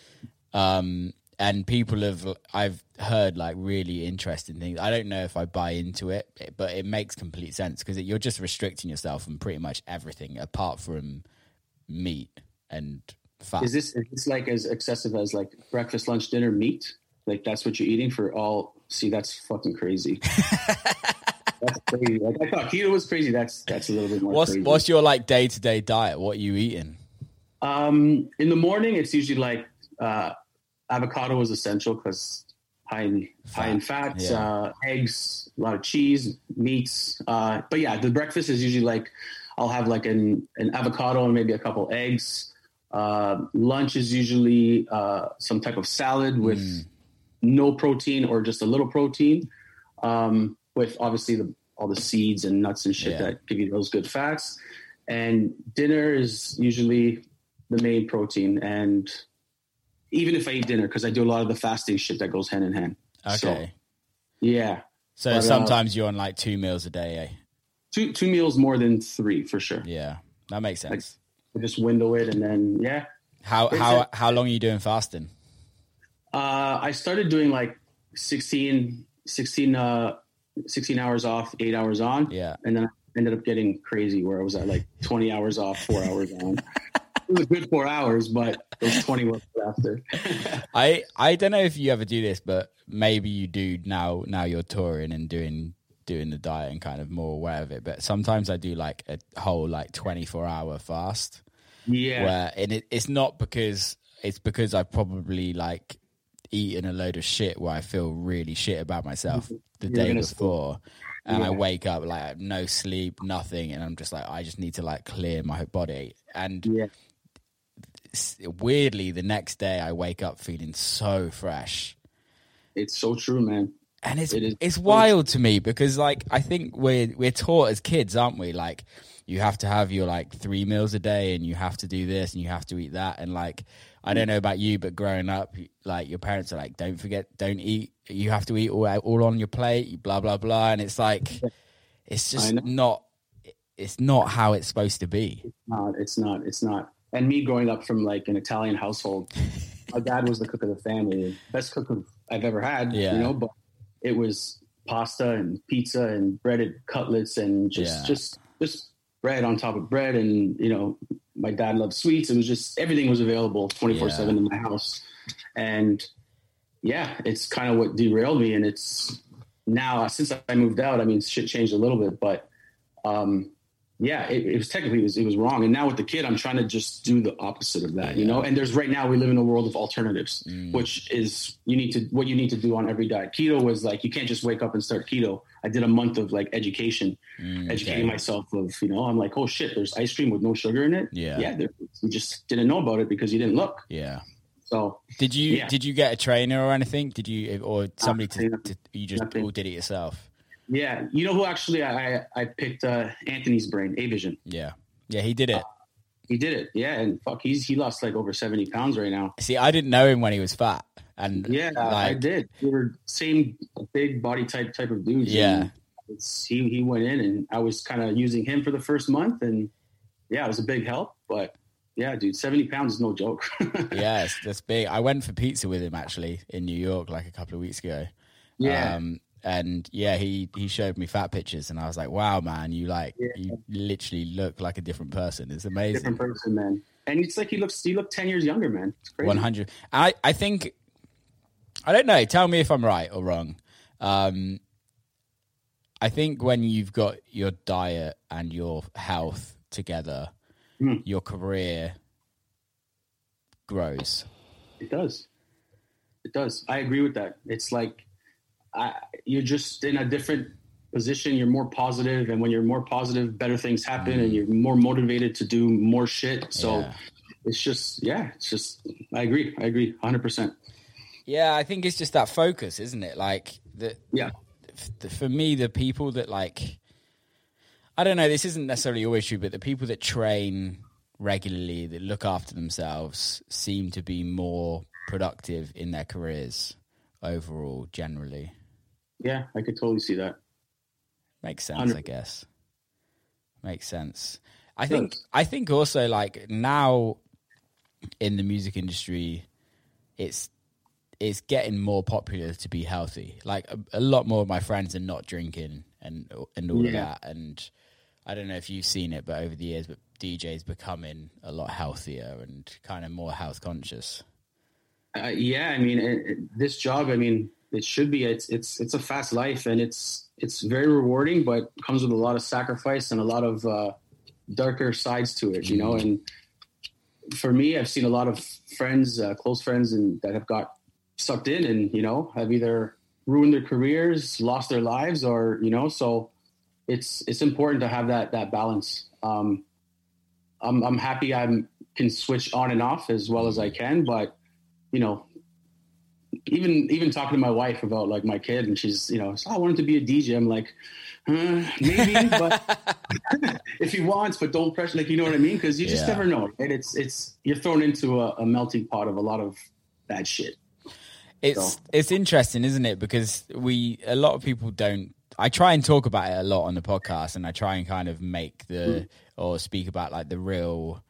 Um, and people have I've heard like really interesting things. I don't know if I buy into it, but it makes complete sense because you're just restricting yourself from pretty much everything apart from meat and fat. Is this, is this like as excessive as like breakfast, lunch, dinner, meat? Like that's what you're eating for all? See, that's fucking crazy. That's crazy. Like I thought keto was crazy. That's that's a little bit more what's crazy. what's your like day to day diet? What are you eating? Um, in the morning, it's usually like uh, avocado is essential because high in high in fats, yeah. uh, eggs, a lot of cheese, meats. Uh, but yeah, the breakfast is usually like I'll have like an an avocado and maybe a couple eggs. Uh, lunch is usually uh, some type of salad with Mm. no protein or just a little protein, um, with obviously the, all the seeds and nuts and shit Yeah. that give you those good fats. And dinner is usually the main protein. And even if I eat dinner, because I do a lot of the fasting shit that goes hand in hand. Okay. So, yeah. So But, uh, sometimes you're on like two meals a day, eh? Two two meals more than three for sure. Yeah, that makes sense. I just window it and then, yeah. How It's how a- how long are you doing fasting? Uh, I started doing like sixteen, sixteen, uh, sixteen hours off, eight hours on. Yeah. And then I ended up getting crazy where I was at like twenty hours off, four hours on. It was a good four hours, but those twenty was after. I I don't know if you ever do this, but maybe you do now. Now you're touring and doing doing the diet and kind of more aware of it. But sometimes I do like a whole like twenty-four hour fast. Yeah. Where and it, it's not because it's because I've probably like eaten a load of shit where I feel really shit about myself the You're day gonna before. And I Yeah. wake up like no sleep, nothing, and I'm just like I just need to like clear my body. And Yeah. s- weirdly, the next day I wake up feeling so fresh. It's so true, man. And it's It is- it's wild to me because like I think we're we're taught as kids, aren't we? Like you have to have your like three meals a day and you have to do this and you have to eat that. And like I don't know about you, but growing up, like your parents are like, don't forget, don't eat. You have to eat all all on your plate, blah blah blah. And it's like it's just I know. not it's not how it's supposed to be. Uh, it's not. It's not. And me growing up from like an Italian household, my dad was the cook of the family, best cook of, I've ever had. Yeah. You know, but it was pasta and pizza and breaded cutlets and just Yeah. just just bread on top of bread. And you know, my dad loved sweets. It was just everything was available twenty-four seven in my house. And yeah, it's kind of what derailed me. And it's now since I moved out, I mean, shit changed a little bit, but um, yeah, it, it was technically it was, it was wrong. And now with the kid, I'm trying to just do the opposite of that, you know. And there's right now we live in a world of alternatives, Mm. which is you need to what you need to do on every diet. Keto was like you can't just wake up and start keto. I did a month of like education, Mm, educating okay. myself of you know I'm like, oh shit, there's ice cream with no sugar in it. Yeah. yeah, there, you just didn't know about it because you didn't look. Yeah. So Did you Yeah. did you get a trainer or anything? Did you or somebody to, Nothing. to you just Nothing. all did it yourself? yeah, you know who actually I I picked uh, Anthony's brain, A-Vision. Yeah. Yeah, he did it. He did it, yeah, and fuck, he's he lost like over seventy pounds right now. See, I didn't know him when he was fat. And Yeah, I like, did. We were same big body type type of dudes. Yeah. and It's, he he went in, and I was kind of using him for the first month, and yeah, it was a big help. But yeah, dude, seventy pounds is no joke. yeah, it's, that's big. I went for pizza with him actually in New York like a couple of weeks ago. Yeah. Um, and yeah, he, he showed me fat pictures and I was like, wow, man, you like, Yeah. you literally look like a different person. It's amazing. Different person, man. And it's like he looks he looked ten years younger, man. It's crazy. one hundred. I, I think, I don't know. Tell me if I'm right or wrong. Um, I think when you've got your diet and your health together, Mm. your career grows. It does. It does. I agree with that. It's like I, you're just in a different position. You're more positive, and when you're more positive, better things happen, mm. and you're more motivated to do more shit. So yeah. it's just, yeah, it's just. I agree. I agree, one hundred percent. Yeah, I think it's just that focus, isn't it? Like the yeah. f- for me, the people that like, I don't know. This isn't necessarily always true, but the people that train regularly, that look after themselves, seem to be more productive in their careers overall, generally. Yeah, I could totally see that. Makes sense, one hundred I guess. Makes sense. I think. I think also like now in the music industry, it's it's getting more popular to be healthy. Like a, a lot more of my friends are not drinking and and all yeah. of that. And I don't know if you've seen it, but over the years, but D Js becoming a lot healthier and kind of more health conscious. Uh, yeah, I mean, it, it, this job, I mean, it should be. It's it's it's a fast life, and it's it's very rewarding, but comes with a lot of sacrifice and a lot of uh, darker sides to it, you know. And for me, I've seen a lot of friends, uh, close friends, and that have got sucked in, and you know, have either ruined their careers, lost their lives, or you know. So it's it's important to have that that balance. Um, I'm I'm happy I can switch on and off as well as I can, but you know, even even talking to my wife about like my kid, and she's, you know, oh, I want him to be a D J. I'm like, uh, maybe, but if he wants, but don't pressure. Like, you know what I mean? Because you just yeah. never know. And it's it's you're thrown into a, a melting pot of a lot of bad shit. It's so. It's interesting, isn't it? Because we a lot of people don't. I try and talk about it a lot on the podcast, and I try and kind of make the mm. or speak about like the real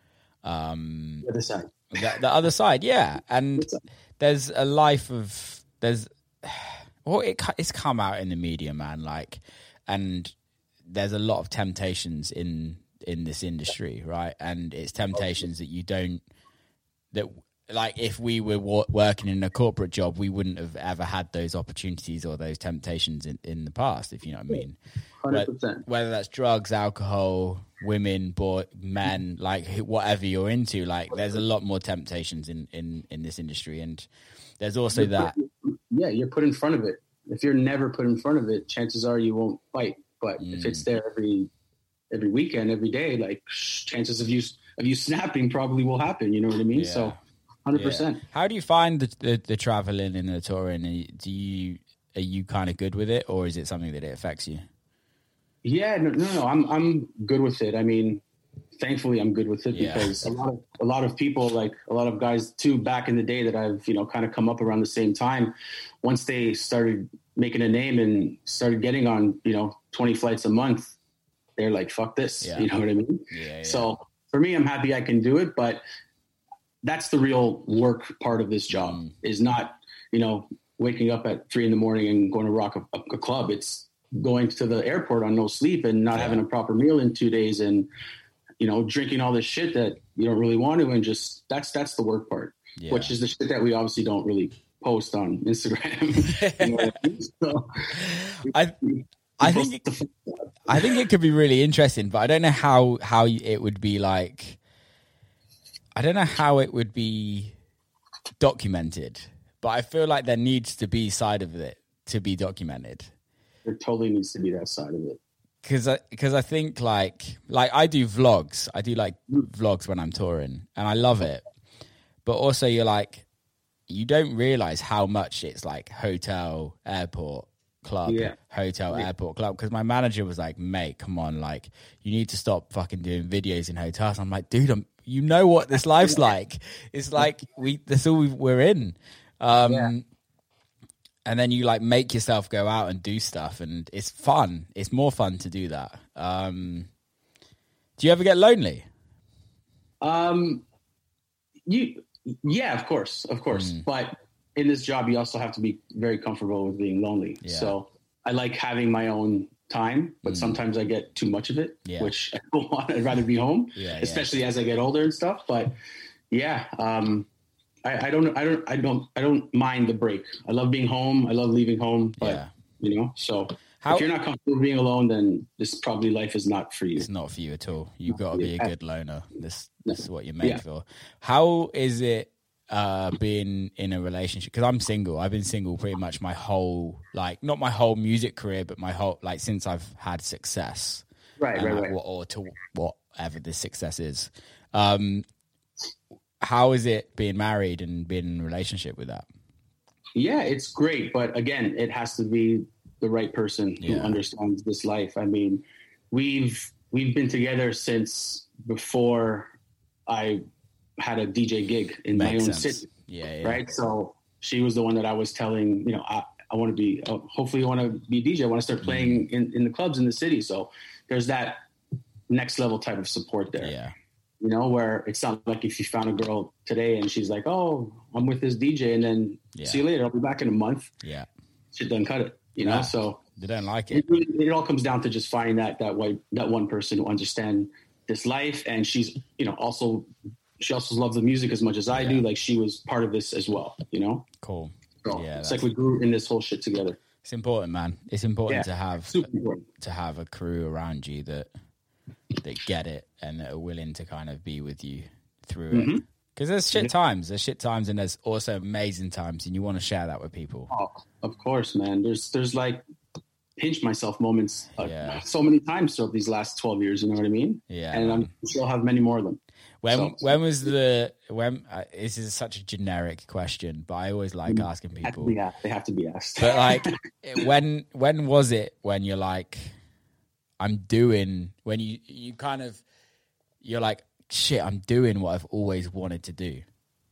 um, the other side. The, the other side, yeah. And there's a life of there's well, it it's come out in the media, man. Like, and there's a lot of temptations in in this industry, right? And it's temptations that you don't that like if we were w- working in a corporate job, we wouldn't have ever had those opportunities or those temptations in, in the past, if you know what I mean. one hundred percent. Whether that's drugs, alcohol, women, boy, men, like whatever you're into, like there's a lot more temptations in, in, in this industry. And there's also you're that. Put, yeah, you're put in front of it. If you're never put in front of it, chances are you won't fight. But mm. if it's there every every weekend, every day, like chances of you of you snapping probably will happen. You know what I mean? Yeah. So one hundred percent. Yeah. How do you find the, the, the traveling and the touring? Do you, are you kind of good with it, or is it something that it affects you? Yeah, no, no, no. I'm I'm good with it. I mean, thankfully, I'm good with it yeah. because a lot of a lot of people, like a lot of guys too, back in the day that I've you know kind of come up around the same time. Once they started making a name and started getting on you know twenty flights a month, they're like, "Fuck this," yeah. you know what I mean? Yeah, yeah. So for me, I'm happy I can do it, but that's the real work part of this job. Mm. Is not you know waking up at three in the morning and going to rock a, a club. It's going to the airport on no sleep and not yeah. having a proper meal in two days and, you know, drinking all this shit that you don't really want to. And just, that's, that's the work part, yeah. which is the shit that we obviously don't really post on Instagram. You know what I mean? So, I, I think, it, I think it could be really interesting, but I don't know how, how it would be like, I don't know how it would be documented, but I feel like there needs to be side of it to be documented. There totally needs to be that side of it. Because I, cause I think like like I do vlogs. I do like vlogs when I'm touring, and I love it. But also you're like, you don't realize how much it's like hotel, airport, club, yeah. hotel, yeah. airport, club. Because my manager was like, mate, come on, like you need to stop fucking doing videos in hotels. I'm like, dude, I'm, you know what this life's like. It's like we that's all we, we're in. Um, yeah. And then you like make yourself go out and do stuff, and it's fun. It's more fun to do that. Um, do you ever get lonely? Um, you, yeah, of course, of course. Mm. But in this job, you also have to be very comfortable with being lonely. Yeah. So I like having my own time, but mm. sometimes I get too much of it, yeah. which I don't want. I'd rather be home, yeah, especially yeah. as I get older and stuff. But yeah, um, I, I don't, I don't, I don't, I don't mind the break. I love being home. I love leaving home, but yeah. you know, so How, if you're not comfortable being alone, then this probably life is not for you. It's not for you at all. You've got to be a good loner. This, this is what you're made yeah. for. How is it uh, being in a relationship? Because I'm single. I've been single pretty much my whole, like, not my whole music career, but my whole, like, since I've had success. Right, and right, I- right. Or, or to whatever this success is. Um, how is it being married and being in a relationship with that? Yeah, it's great. But again, it has to be the right person who Yeah. understands this life. I mean, we've we've been together since before I had a D J gig in my Makes own sense. city. Yeah, yeah. Right. So she was the one that I was telling, you know, I, I want to be, uh, hopefully I want to be a D J. I want to start playing Mm-hmm. in, in the clubs in the city. So there's that next level type of support there. Yeah. You know, where it's not like if you found a girl today and she's like, oh, I'm with this D J and then Yeah. see you later. I'll be back in a month. Yeah. Shit doesn't cut it, you know? Yeah. So They don't like it, it. really, it all comes down to just finding that, that white, that one person who understands this life. And she's, you know, also, she also loves the music as much as I Yeah. do. Like she was part of this as well, you know? Cool. So Yeah, it's that's- like we grew in this whole shit together. It's important, man. It's important Yeah, to have super important. to have a crew around you that that get it and that are willing to kind of be with you through Mm-hmm. it. Because there's shit times, there's shit times, and there's also amazing times, and you want to share that with people. Oh, of course, man. There's there's like pinch myself moments uh, Yeah. so many times throughout these last twelve years. You know what I mean? Yeah, And man. I'm still have many more of them. When So- when was the when? Uh, this is such a generic question, but I always like asking They have to people. be asked. They have to be asked. But like, when when was it when you're like, I'm doing when you you kind of you're like, shit, I'm doing what I've always wanted to do.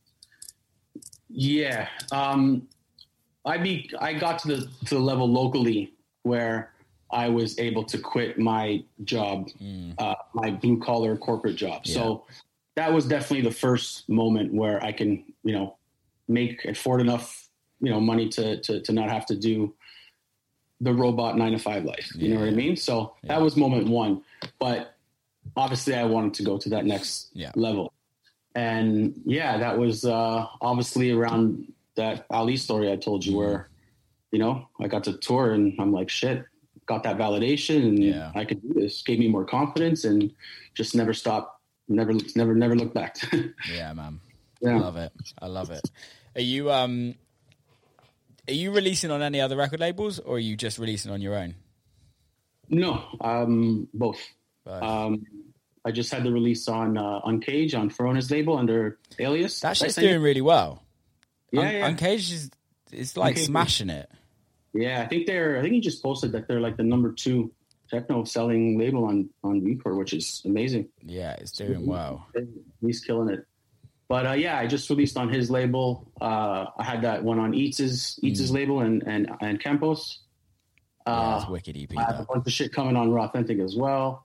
Yeah, um, I be I got to the to the level locally where I was able to quit my job, uh, my blue collar corporate job. So that was definitely the first moment where I can, you know, make afford enough, you know, money to to to not have to do the robot nine to five life. You know what I mean? So that was moment one. But obviously, I wanted to go to that next Yeah. level. And yeah, that was uh, obviously around that Ali story I told you where, you know, I got to tour and I'm like, shit, got that validation and Yeah. I could do this. Gave me more confidence and just never stopped, never, never, never looked back. Yeah, man. Yeah. I love it. I love it. Are you um are you releasing on any other record labels or are you just releasing on your own? No, um, both. Both. Um, I just had the release on uh, on Cage on Ferona's label under Alias. That shit's Did I say- doing really well. Yeah, Un- yeah. Uncaged is it's like Uncaged- smashing it. Yeah, I think they're. I think he just posted that they're like the number two techno selling label on on Beatport, which is amazing. Yeah, it's doing well. He's killing it. But uh, yeah, I just released on his label. Uh, I had that one on Eats's Eats's label and and and Campos. Yeah, Uh, it's wicked E P. I have a That. bunch of shit coming on Raw Authentic as well.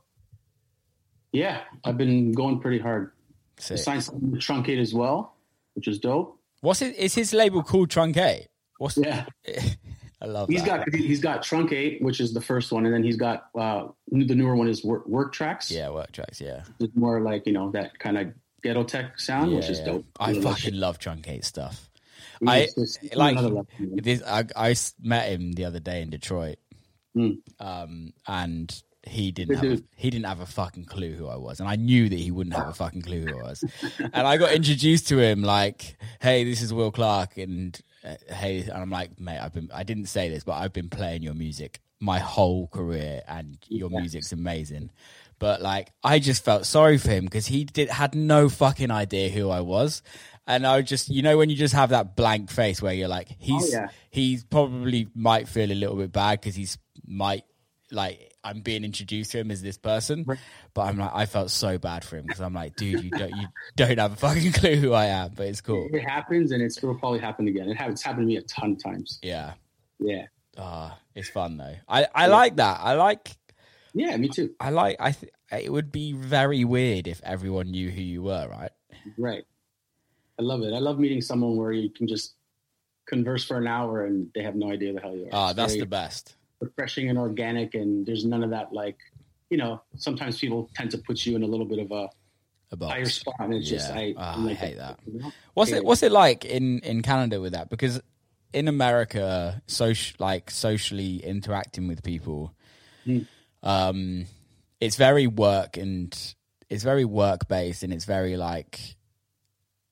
Yeah, I've been going pretty hard. I Sick. signed something with Truncate as well, which is dope. What's it? Is his label called Truncate? What's Yeah. I love He's that. got he's got Truncate, which is the first one, and then he's got uh, the newer one is Work, work Tracks. Yeah, work tracks. Yeah, It's more like, you know, that kind of ghetto tech sound, yeah, which is yeah. dope. I Yeah, fucking love Truncate stuff. it's I just- it's like another level, man. this. I, I s- met him the other day in Detroit, Mm. um, and he didn't Good have a, dude. he didn't have a fucking clue who I was, and I knew that he wouldn't have a fucking clue who I was. And I got introduced to him like, "Hey, this is Will Clark," and uh, hey, and I'm like, "Mate, I've been I didn't say this, but I've been playing your music my whole career, and your music's amazing." But like, I just felt sorry for him because he did had no fucking idea who I was. And I just, you know, when you just have that blank face where you're like, he's, Oh, yeah. he's probably might feel a little bit bad because he's might like, I'm being introduced to him as this person, but I'm like, I felt so bad for him because I'm like, dude, you don't, you don't have a fucking clue who I am, but it's cool. It happens, and it's, it'll probably happen again. It ha- it's happened to me a ton of times. Yeah. Yeah. Ah, it's fun though. I, I like that. I like, Yeah, me too. I like, I th- it would be very weird if everyone knew who you were, right? Right. I love it. I love meeting someone where you can just converse for an hour and they have no idea the hell you are. Ah, It's that's very the best. refreshing and organic, and there's none of that, like, you know, sometimes people tend to put you in a little bit of a A box. higher spot, and it's just, Yeah. I, Ah, I'm I like hate that. you know? What's Yeah. it What's it like in, in Canada with that? Because in America, social like socially interacting with people, Mm. um, it's very work and it's very work based, and it's very like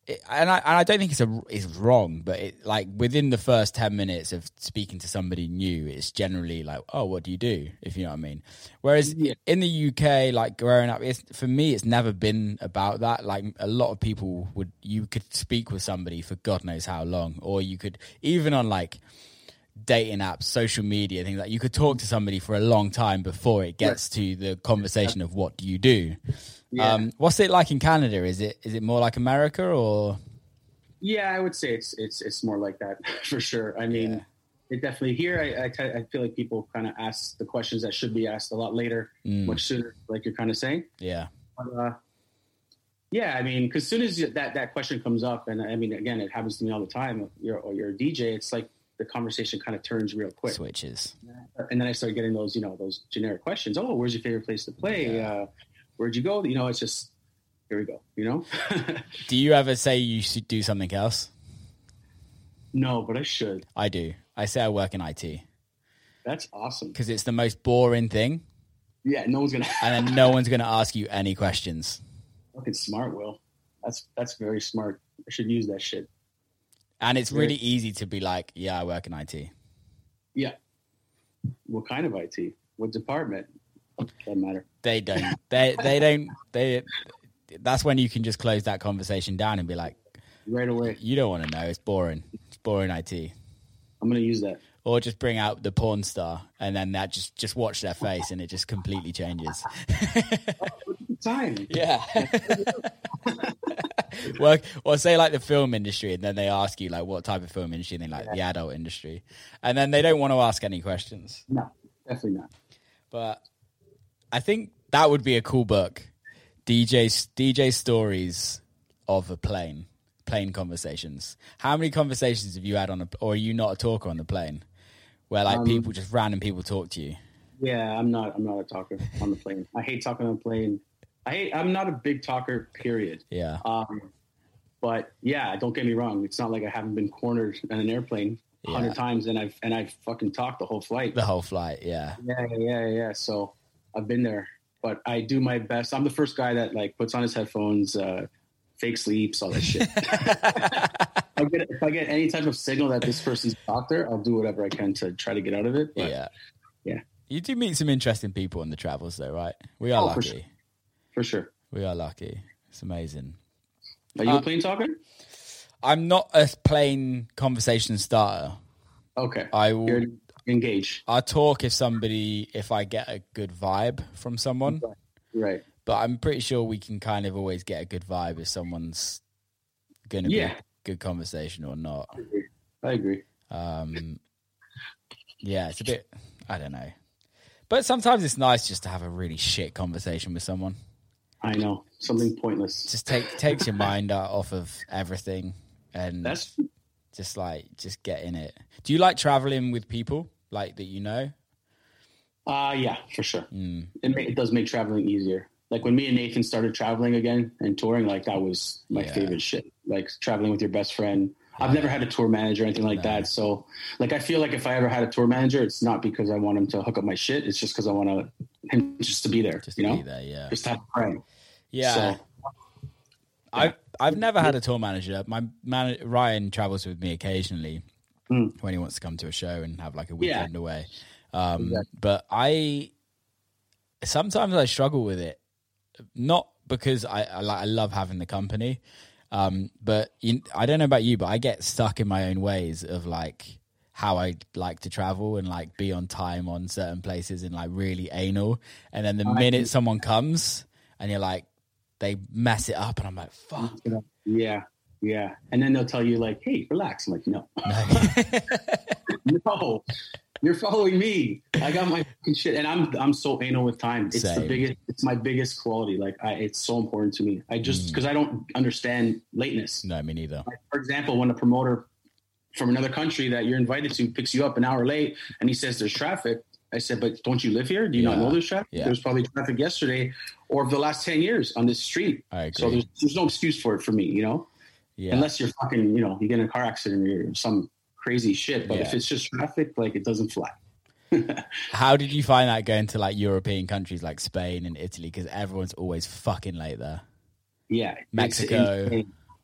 it, and I and I don't think it's a it's wrong, but it, like within the first ten minutes of speaking to somebody new, it's generally like, oh, what do you do? If you know what I mean. Whereas yeah. in the U K, like growing up, it's, for me, it's never been about that. Like a lot of people would, you could speak with somebody for God knows how long, or you could even on like dating apps, social media, things like you could talk to somebody for a long time before it gets right. to the conversation of what do you do. Yeah. Um, what's it like in Canada? Is it is it more like America or? Yeah, I would say it's it's it's more like that for sure. I mean, yeah. it definitely here. I I, t- I feel like people kind of ask the questions that should be asked a lot later, mm. much sooner, like you're kind of saying. Yeah. But, uh, yeah, I mean, because as soon as that that question comes up, and I mean, again, it happens to me all the time. You're or you're a D J. It's like the conversation kind of turns real quick. Switches. And then I start getting those, you know, those generic questions. Oh, where's your favorite place to play? Yeah. Uh, where'd you go? You know, it's just, here we go, you know? Do you ever say you should do something else? No, but I should. I do. I say I work in I T. That's awesome. Because it's the most boring thing. Yeah, no one's going to. And then no one's going to ask you any questions. Fucking smart, Will. That's, that's very smart. I should use that shit. And it's really easy to be like, yeah, I work in I T. Yeah. What kind of I T? What department? Doesn't matter. They don't. They they don't. They. That's when you can just close that conversation down and be like, right away. You don't want to know. It's boring. It's boring I T. I'm going to use that. Or just bring out the porn star and then that just, just watch their face and it just completely changes. Oh, time. Yeah. Well, or say like the film industry, and then they ask you like what type of film industry, and they like yeah. the adult industry, and then they don't want to ask any questions. No, definitely not. But I think that would be a cool book. D J D J stories of a plane, plane conversations. How many conversations have you had on a, or are you not a talker on the plane, where like um, people just random people talk to you? Yeah, I'm not. I'm not a talker on the plane. I hate talking on the plane. I hate, I'm not a big talker, period. Yeah. Um, but yeah, don't get me wrong. It's not like I haven't been cornered in an airplane a hundred yeah. times and I've, and I've fucking talked the whole flight. The whole flight. Yeah. Yeah. Yeah. Yeah. So I've been there, but I do my best. I'm the first guy that like puts on his headphones, uh, fake sleeps, all that shit. I get, if I get any type of signal that this person's a doctor, I'll do whatever I can to try to get out of it. But, yeah. Yeah. You do meet some interesting people on the travels though, right? We are oh, lucky. For sure. For sure. We are lucky. It's amazing. Are you uh, a plane talker? I'm not a plain conversation starter. Okay. I will You're engage. I talk if somebody, if I get a good vibe from someone. Right. But I'm pretty sure we can kind of always get a good vibe if someone's going to yeah. be a good conversation or not. I agree. I agree. Um, yeah, it's a bit, I don't know. But sometimes it's nice just to have a really shit conversation with someone. I know. Something pointless. Just take takes your mind out off of everything and That's... just like, just get in it. Do you like traveling with people like that you know? Uh, yeah, for sure. Mm. It, it does make traveling easier. Like when me and Nathan started traveling again and touring, like that was my yeah. favorite shit. Like traveling with your best friend. Yeah. I've never had a tour manager or anything like no. that. So like, I feel like if I ever had a tour manager, it's not because I want him to hook up my shit. It's just because I want to, him just to be there, just you to know? be there, yeah. Just to have a friend. Yeah. So, I've, I've never had a tour manager. My man, Ryan travels with me occasionally mm. when he wants to come to a show and have like a weekend yeah. away. Um, exactly. But I, sometimes I struggle with it. Not because I, I like I love having the company, um, but you, I don't know about you, but I get stuck in my own ways of like how I like to travel and like be on time on certain places and like really anal. And then the I minute someone comes and you're like, they mess it up, and I'm like, fuck. Yeah, yeah. And then they'll tell you like, hey, relax. I'm like, no, no. no. You're following me. I got my fucking shit, and I'm I'm so anal with time. It's Same. the biggest. It's my biggest quality. Like, I, it's so important to me. I just because mm. I don't understand lateness. No, me neither. Like, for example, when a promoter from another country that you're invited to picks you up an hour late, and he says there's traffic, I said, but don't you live here? Do you yeah. not know there's traffic? Yeah. There's probably traffic yesterday or for the last ten years on this street. I agree. So there's there's no excuse for it for me, you know. Yeah. Unless you're fucking, you know, you get in a car accident or some crazy shit. But yeah. if it's just traffic, like it doesn't fly. How did you find that going to like European countries like Spain and Italy? Because everyone's always fucking late there. Yeah. Mexico.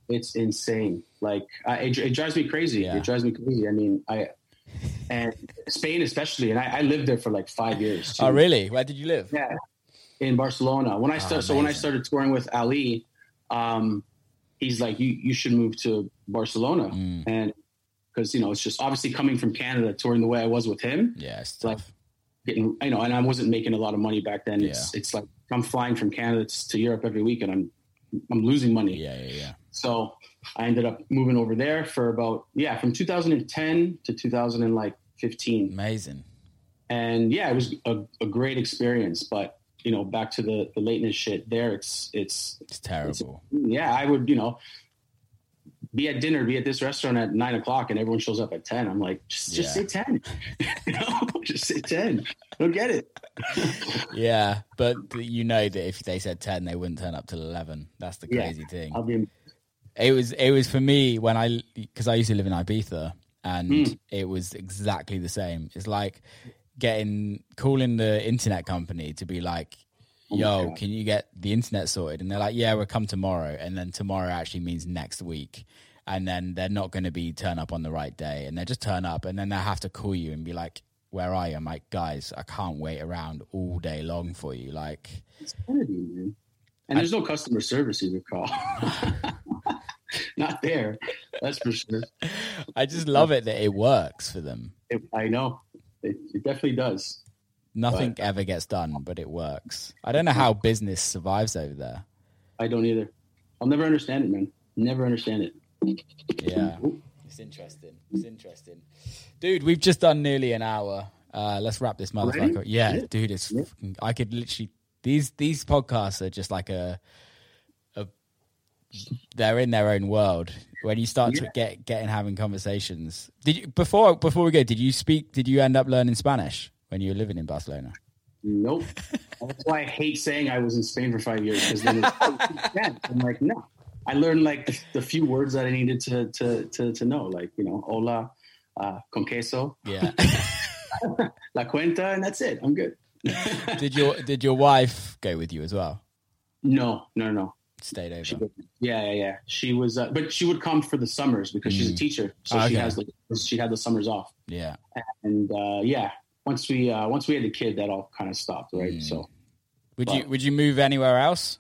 it's insane. Like I, it, it drives me crazy. Yeah. It drives me crazy. I mean, I and Spain especially, and I, I lived there for like five years. Too. Oh, really? Where did you live? Yeah, in Barcelona. When I started, oh, so when I started touring with Ali, um, he's like, you you should move to Barcelona, mm. and because you know it's just obviously coming from Canada, touring the way I was with him. Yeah, it's like tough. Getting, you know, and I wasn't making a lot of money back then. It's yeah. it's like I'm flying from Canada to Europe every week, and I'm I'm losing money. Yeah, yeah, yeah. So I ended up moving over there for about yeah, from two thousand ten to two thousand fifteen. Amazing. And yeah, it was a, a great experience. But you know, back to the the lateness shit. There, it's it's it's terrible. It's, yeah, I would you know be at dinner, be at this restaurant at nine o'clock, and everyone shows up at ten. I'm like, just just yeah. say ten. you know, just say ten. I don't get it. Yeah, but you know that if they said ten, they wouldn't turn up till eleven. That's the crazy yeah, thing. I'll be. It was it was for me when I because I used to live in Ibiza, and mm. it was exactly the same. It's like getting calling the internet company to be like, "Yo, oh can you get the internet sorted?" And they're like, "Yeah, we'll come tomorrow." And then tomorrow actually means next week, and then they're not going to be turn up on the right day, and they just turn up, and then they have to call you and be like, "Where are you?" I'm like, "Guys, I can't wait around all day long for you." Like, it's Kennedy, man. And I, there's no customer service you could call. Not there, that's for sure. I just love it that it works for them. It, I know it, it definitely does. Nothing but, ever gets done, but it works. I don't know how business survives over there. I don't either. I'll never understand it, man. Never understand it. Yeah, it's interesting. It's interesting, dude. We've just done nearly an hour. Uh, let's wrap this motherfucker. Yeah, yeah, dude. It's yeah. fucking, I could literally these these podcasts are just like a. They're in their own world. When you start yeah. to get getting having conversations, did you before before we go? Did you speak? Did you end up learning Spanish when you were living in Barcelona? Nope. That's why I hate saying I was in Spain for five years because then it's, I'm like, no. I learned like the, the few words that I needed to to to, to know, like you know, hola, uh, con queso, yeah, la cuenta, and that's it. I'm good. Did your Did your wife go with you as well? No, no, no. Stayed over. She, yeah, yeah, yeah. She was, uh, but she would come for the summers because mm. she's a teacher, so okay. she has like she had the summers off. Yeah, and uh, yeah, once we uh, once we had the kid, that all kind of stopped, right? Mm. So, would but, you would you move anywhere else?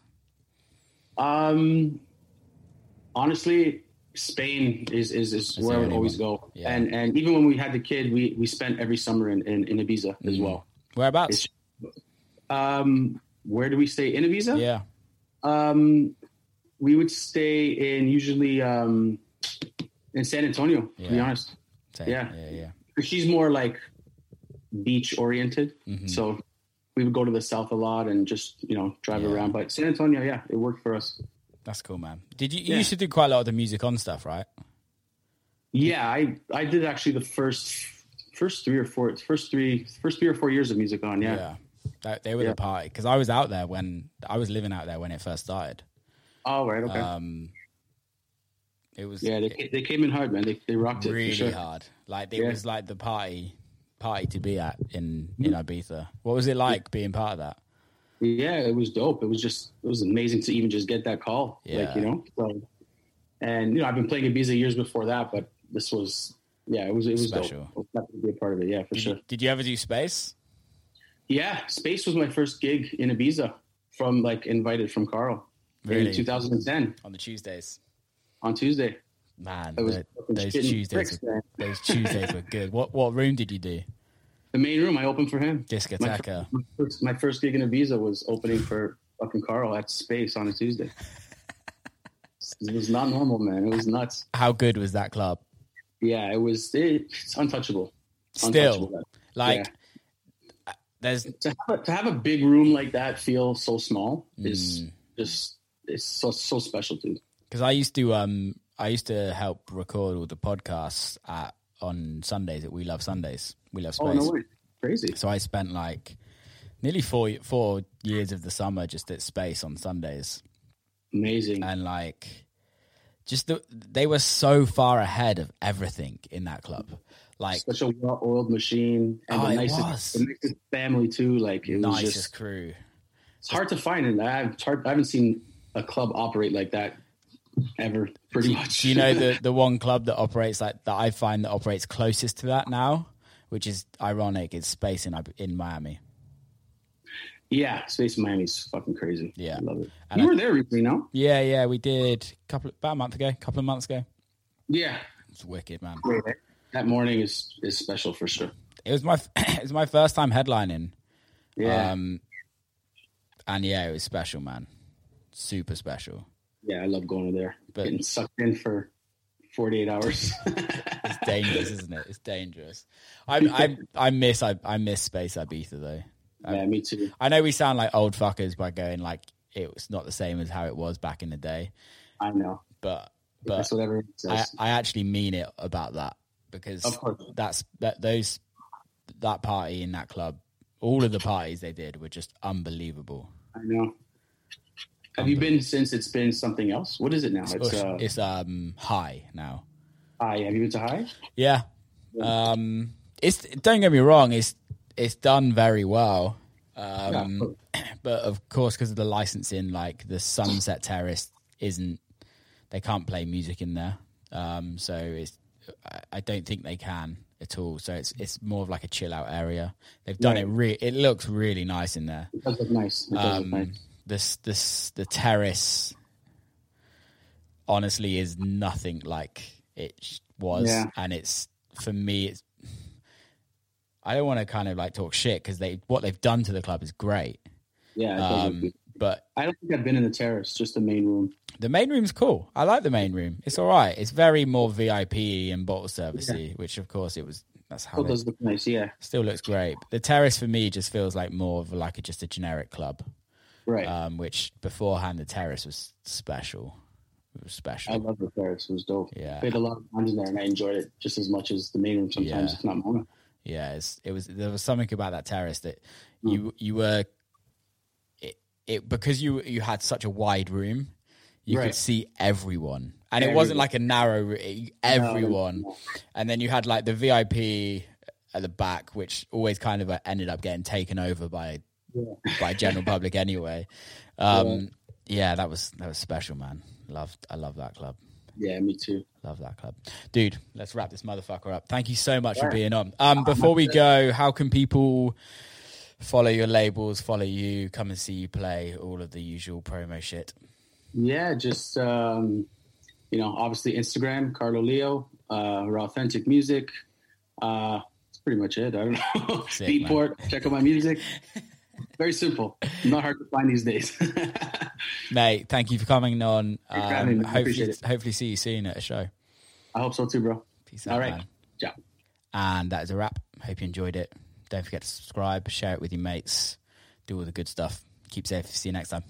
Um, honestly, Spain is is, is where I would always one. go, yeah. and and even when we had the kid, we we spent every summer in in, in Ibiza mm. as well. Whereabouts? It's, um, where do we stay in Ibiza? Yeah. Um, we would stay in usually um, in San Antonio, yeah. to be honest. Same. Yeah, yeah, yeah. She's more like beach oriented, mm-hmm. so we would go to the south a lot and just you know drive yeah. around. But San Antonio, yeah, it worked for us. That's cool, man. Did you? You yeah. used to do quite a lot of the music on stuff, right? Yeah, I I did actually the first first three or four first three first three or four years of music on. Yeah. Yeah. That, they were yeah. the party because I was out there when I was living out there when it first started. Oh right, okay. Um, it was yeah. They it, they came in hard, man. They they rocked really it really sure. hard. Like it yeah. was like the party party to be at in in Ibiza. What was it like yeah. being part of that? Yeah, it was dope. It was just it was amazing to even just get that call. Yeah. Like you know, so, and you know I've been playing Ibiza years before that, but this was yeah, it was it was special. Dope. It was happy to be a part of it. Yeah, for did sure. You, did you ever do Space? Yeah, Space was my first gig in Ibiza from like invited from Carl really? in two thousand ten on the Tuesdays. On Tuesday, man, the, those Tuesdays, bricks, were, those Tuesdays were good. What what room did you do? The main room. I opened for him. Discoteca. My, my, first, my first gig in Ibiza was opening for fucking Carl at Space on a Tuesday. It was not normal, man. It was nuts. How good was that club? Yeah, it was. It, it's untouchable. Still, untouchable, like. Yeah. There's to have, a, to have a big room like that feel so small is mm. just it's so so special, dude. Because I used to um I used to help record all the podcasts at on Sundays at We Love Sundays. We Love Space. Oh no way, crazy! So I spent like nearly four four years of the summer just at Space on Sundays. Amazing. And like, just the, they were so far ahead of everything in that club. Like such a well-oiled machine, and oh, the, nicest, the nicest family too. Like it nicest was just crew. It's hard to find, and I've hard, I haven't seen a club operate like that ever, pretty much. Do you know the the one club that operates like that? I find that operates closest to that now, which is ironic. It's Space in in Miami. Yeah, Space in Miami's fucking crazy. Yeah, I love it. And you I, were there recently, no? Yeah, yeah, we did a couple about a month ago, a couple of months ago. Yeah, it's wicked, man. That morning is is special for sure. It was my it was my first time headlining. Yeah, um, and yeah, it was special, man. Super special. Yeah, I love going there. But getting sucked in for forty-eight hours. It's dangerous, isn't it? It's dangerous. I I I miss I I miss Space Ibiza though. Yeah, I, me too. I know we sound like old fuckers by going like it was not the same as how it was back in the day. I know, but but that's what everyone says. I, I actually mean it about that because of course. that's that those that party in that club, all of the parties they did were just unbelievable. I know. Have you been since it's been something else? What is it now? It's it's, uh, it's um High now. High. Have you been to High? Yeah. Um. It's don't get me wrong. It's it's done very well. Um. Yeah. But of course, because of the licensing, like the Sunset Terrace isn't. They can't play music in there. Um. So it's. I don't think they can at all. So it's it's more of like a chill out area. They've done right. it. Re- it looks really nice in there. It does look nice. It does um, look nice. This this the terrace honestly is nothing like it was, yeah. and it's for me. It's I don't want to kind of like talk shit because they what they've done to the club is great. Yeah, it does um, look good. But I don't think I've been in the terrace, just the main room. The main room's cool. I like the main room. It's all right. It's very more V I P and bottle servicey, yeah. which of course it was. That's how it does look nice. Yeah, still looks great. The terrace for me just feels like more of like a, just a generic club. Right. Um, which beforehand the terrace was special. It was special. I love the terrace. It was dope. Yeah. I played a lot of times in there and I enjoyed it just as much as the main room sometimes, yeah. if not more. Yeah, it's, it was there was something about that terrace that mm. you you were it, it because you you had such a wide room, you right. could see everyone. And yeah, it wasn't like a narrow everyone. No, no. And then you had like the V I P at the back, which always kind of ended up getting taken over by Yeah. by general public anyway. Um, yeah. yeah, that was that was special, man. Loved, I love that club. Yeah, me too. Love that club, dude. Let's wrap this motherfucker up. Thank you so much yeah. for being on. Um, before we go, how can people follow your labels, follow you, come and see you play, all of the usual promo shit? Yeah, just um, you know, obviously Instagram, Carlo Leo, uh, Raw Authentic Music. Uh, that's pretty much it. I don't know. Sick, Beatport. Man. Check out my music. Very simple. Not hard to find these days. Mate, thank you for coming on. Um, me, hopefully, hopefully see you soon at a show. I hope so too, bro. Peace out, All right. man. Ciao. And that is a wrap. Hope you enjoyed it. Don't forget to subscribe, share it with your mates, do all the good stuff. Keep safe. See you next time.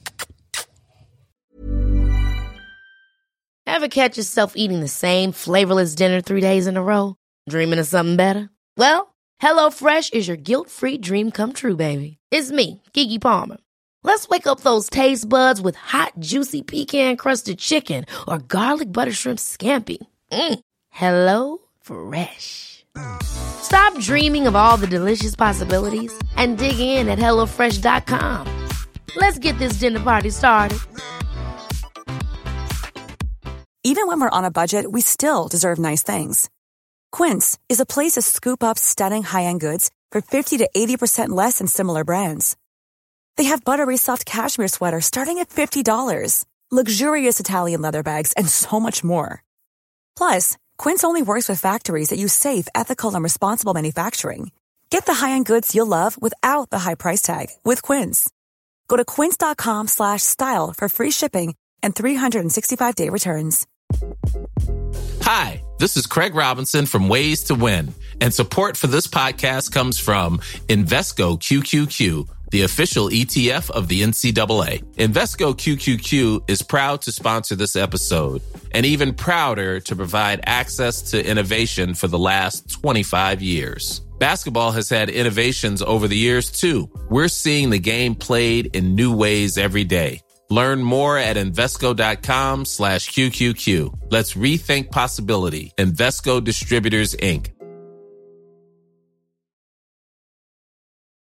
Ever catch yourself eating the same flavorless dinner three days in a row? Dreaming of something better? Well, HelloFresh is your guilt-free dream come true, baby. It's me, Keke Palmer. Let's wake up those taste buds with hot, juicy pecan-crusted chicken or garlic butter shrimp scampi. Mm. Hello Fresh. Stop dreaming of all the delicious possibilities and dig in at hello fresh dot com. Let's get this dinner party started. Even when we're on a budget, we still deserve nice things. Quince is a place to scoop up stunning high-end goods for fifty to eighty percent less than similar brands. They have buttery soft cashmere sweaters starting at fifty dollars, luxurious Italian leather bags, and so much more. Plus, Quince only works with factories that use safe, ethical, and responsible manufacturing. Get the high-end goods you'll love without the high price tag with Quince. Go to quince.com slash style for free shipping and three sixty-five day returns. Hi, this is Craig Robinson from Ways to Win, and support for this podcast comes from Invesco Q Q Q, the official E T F of the N C double A. Invesco Q Q Q is proud to sponsor this episode, and even prouder to provide access to innovation for the last twenty-five years. Basketball has had innovations over the years, too. We're seeing the game played in new ways every day. Learn more at Invesco.com slash QQQ. Let's rethink possibility. Invesco Distributors, Incorporated.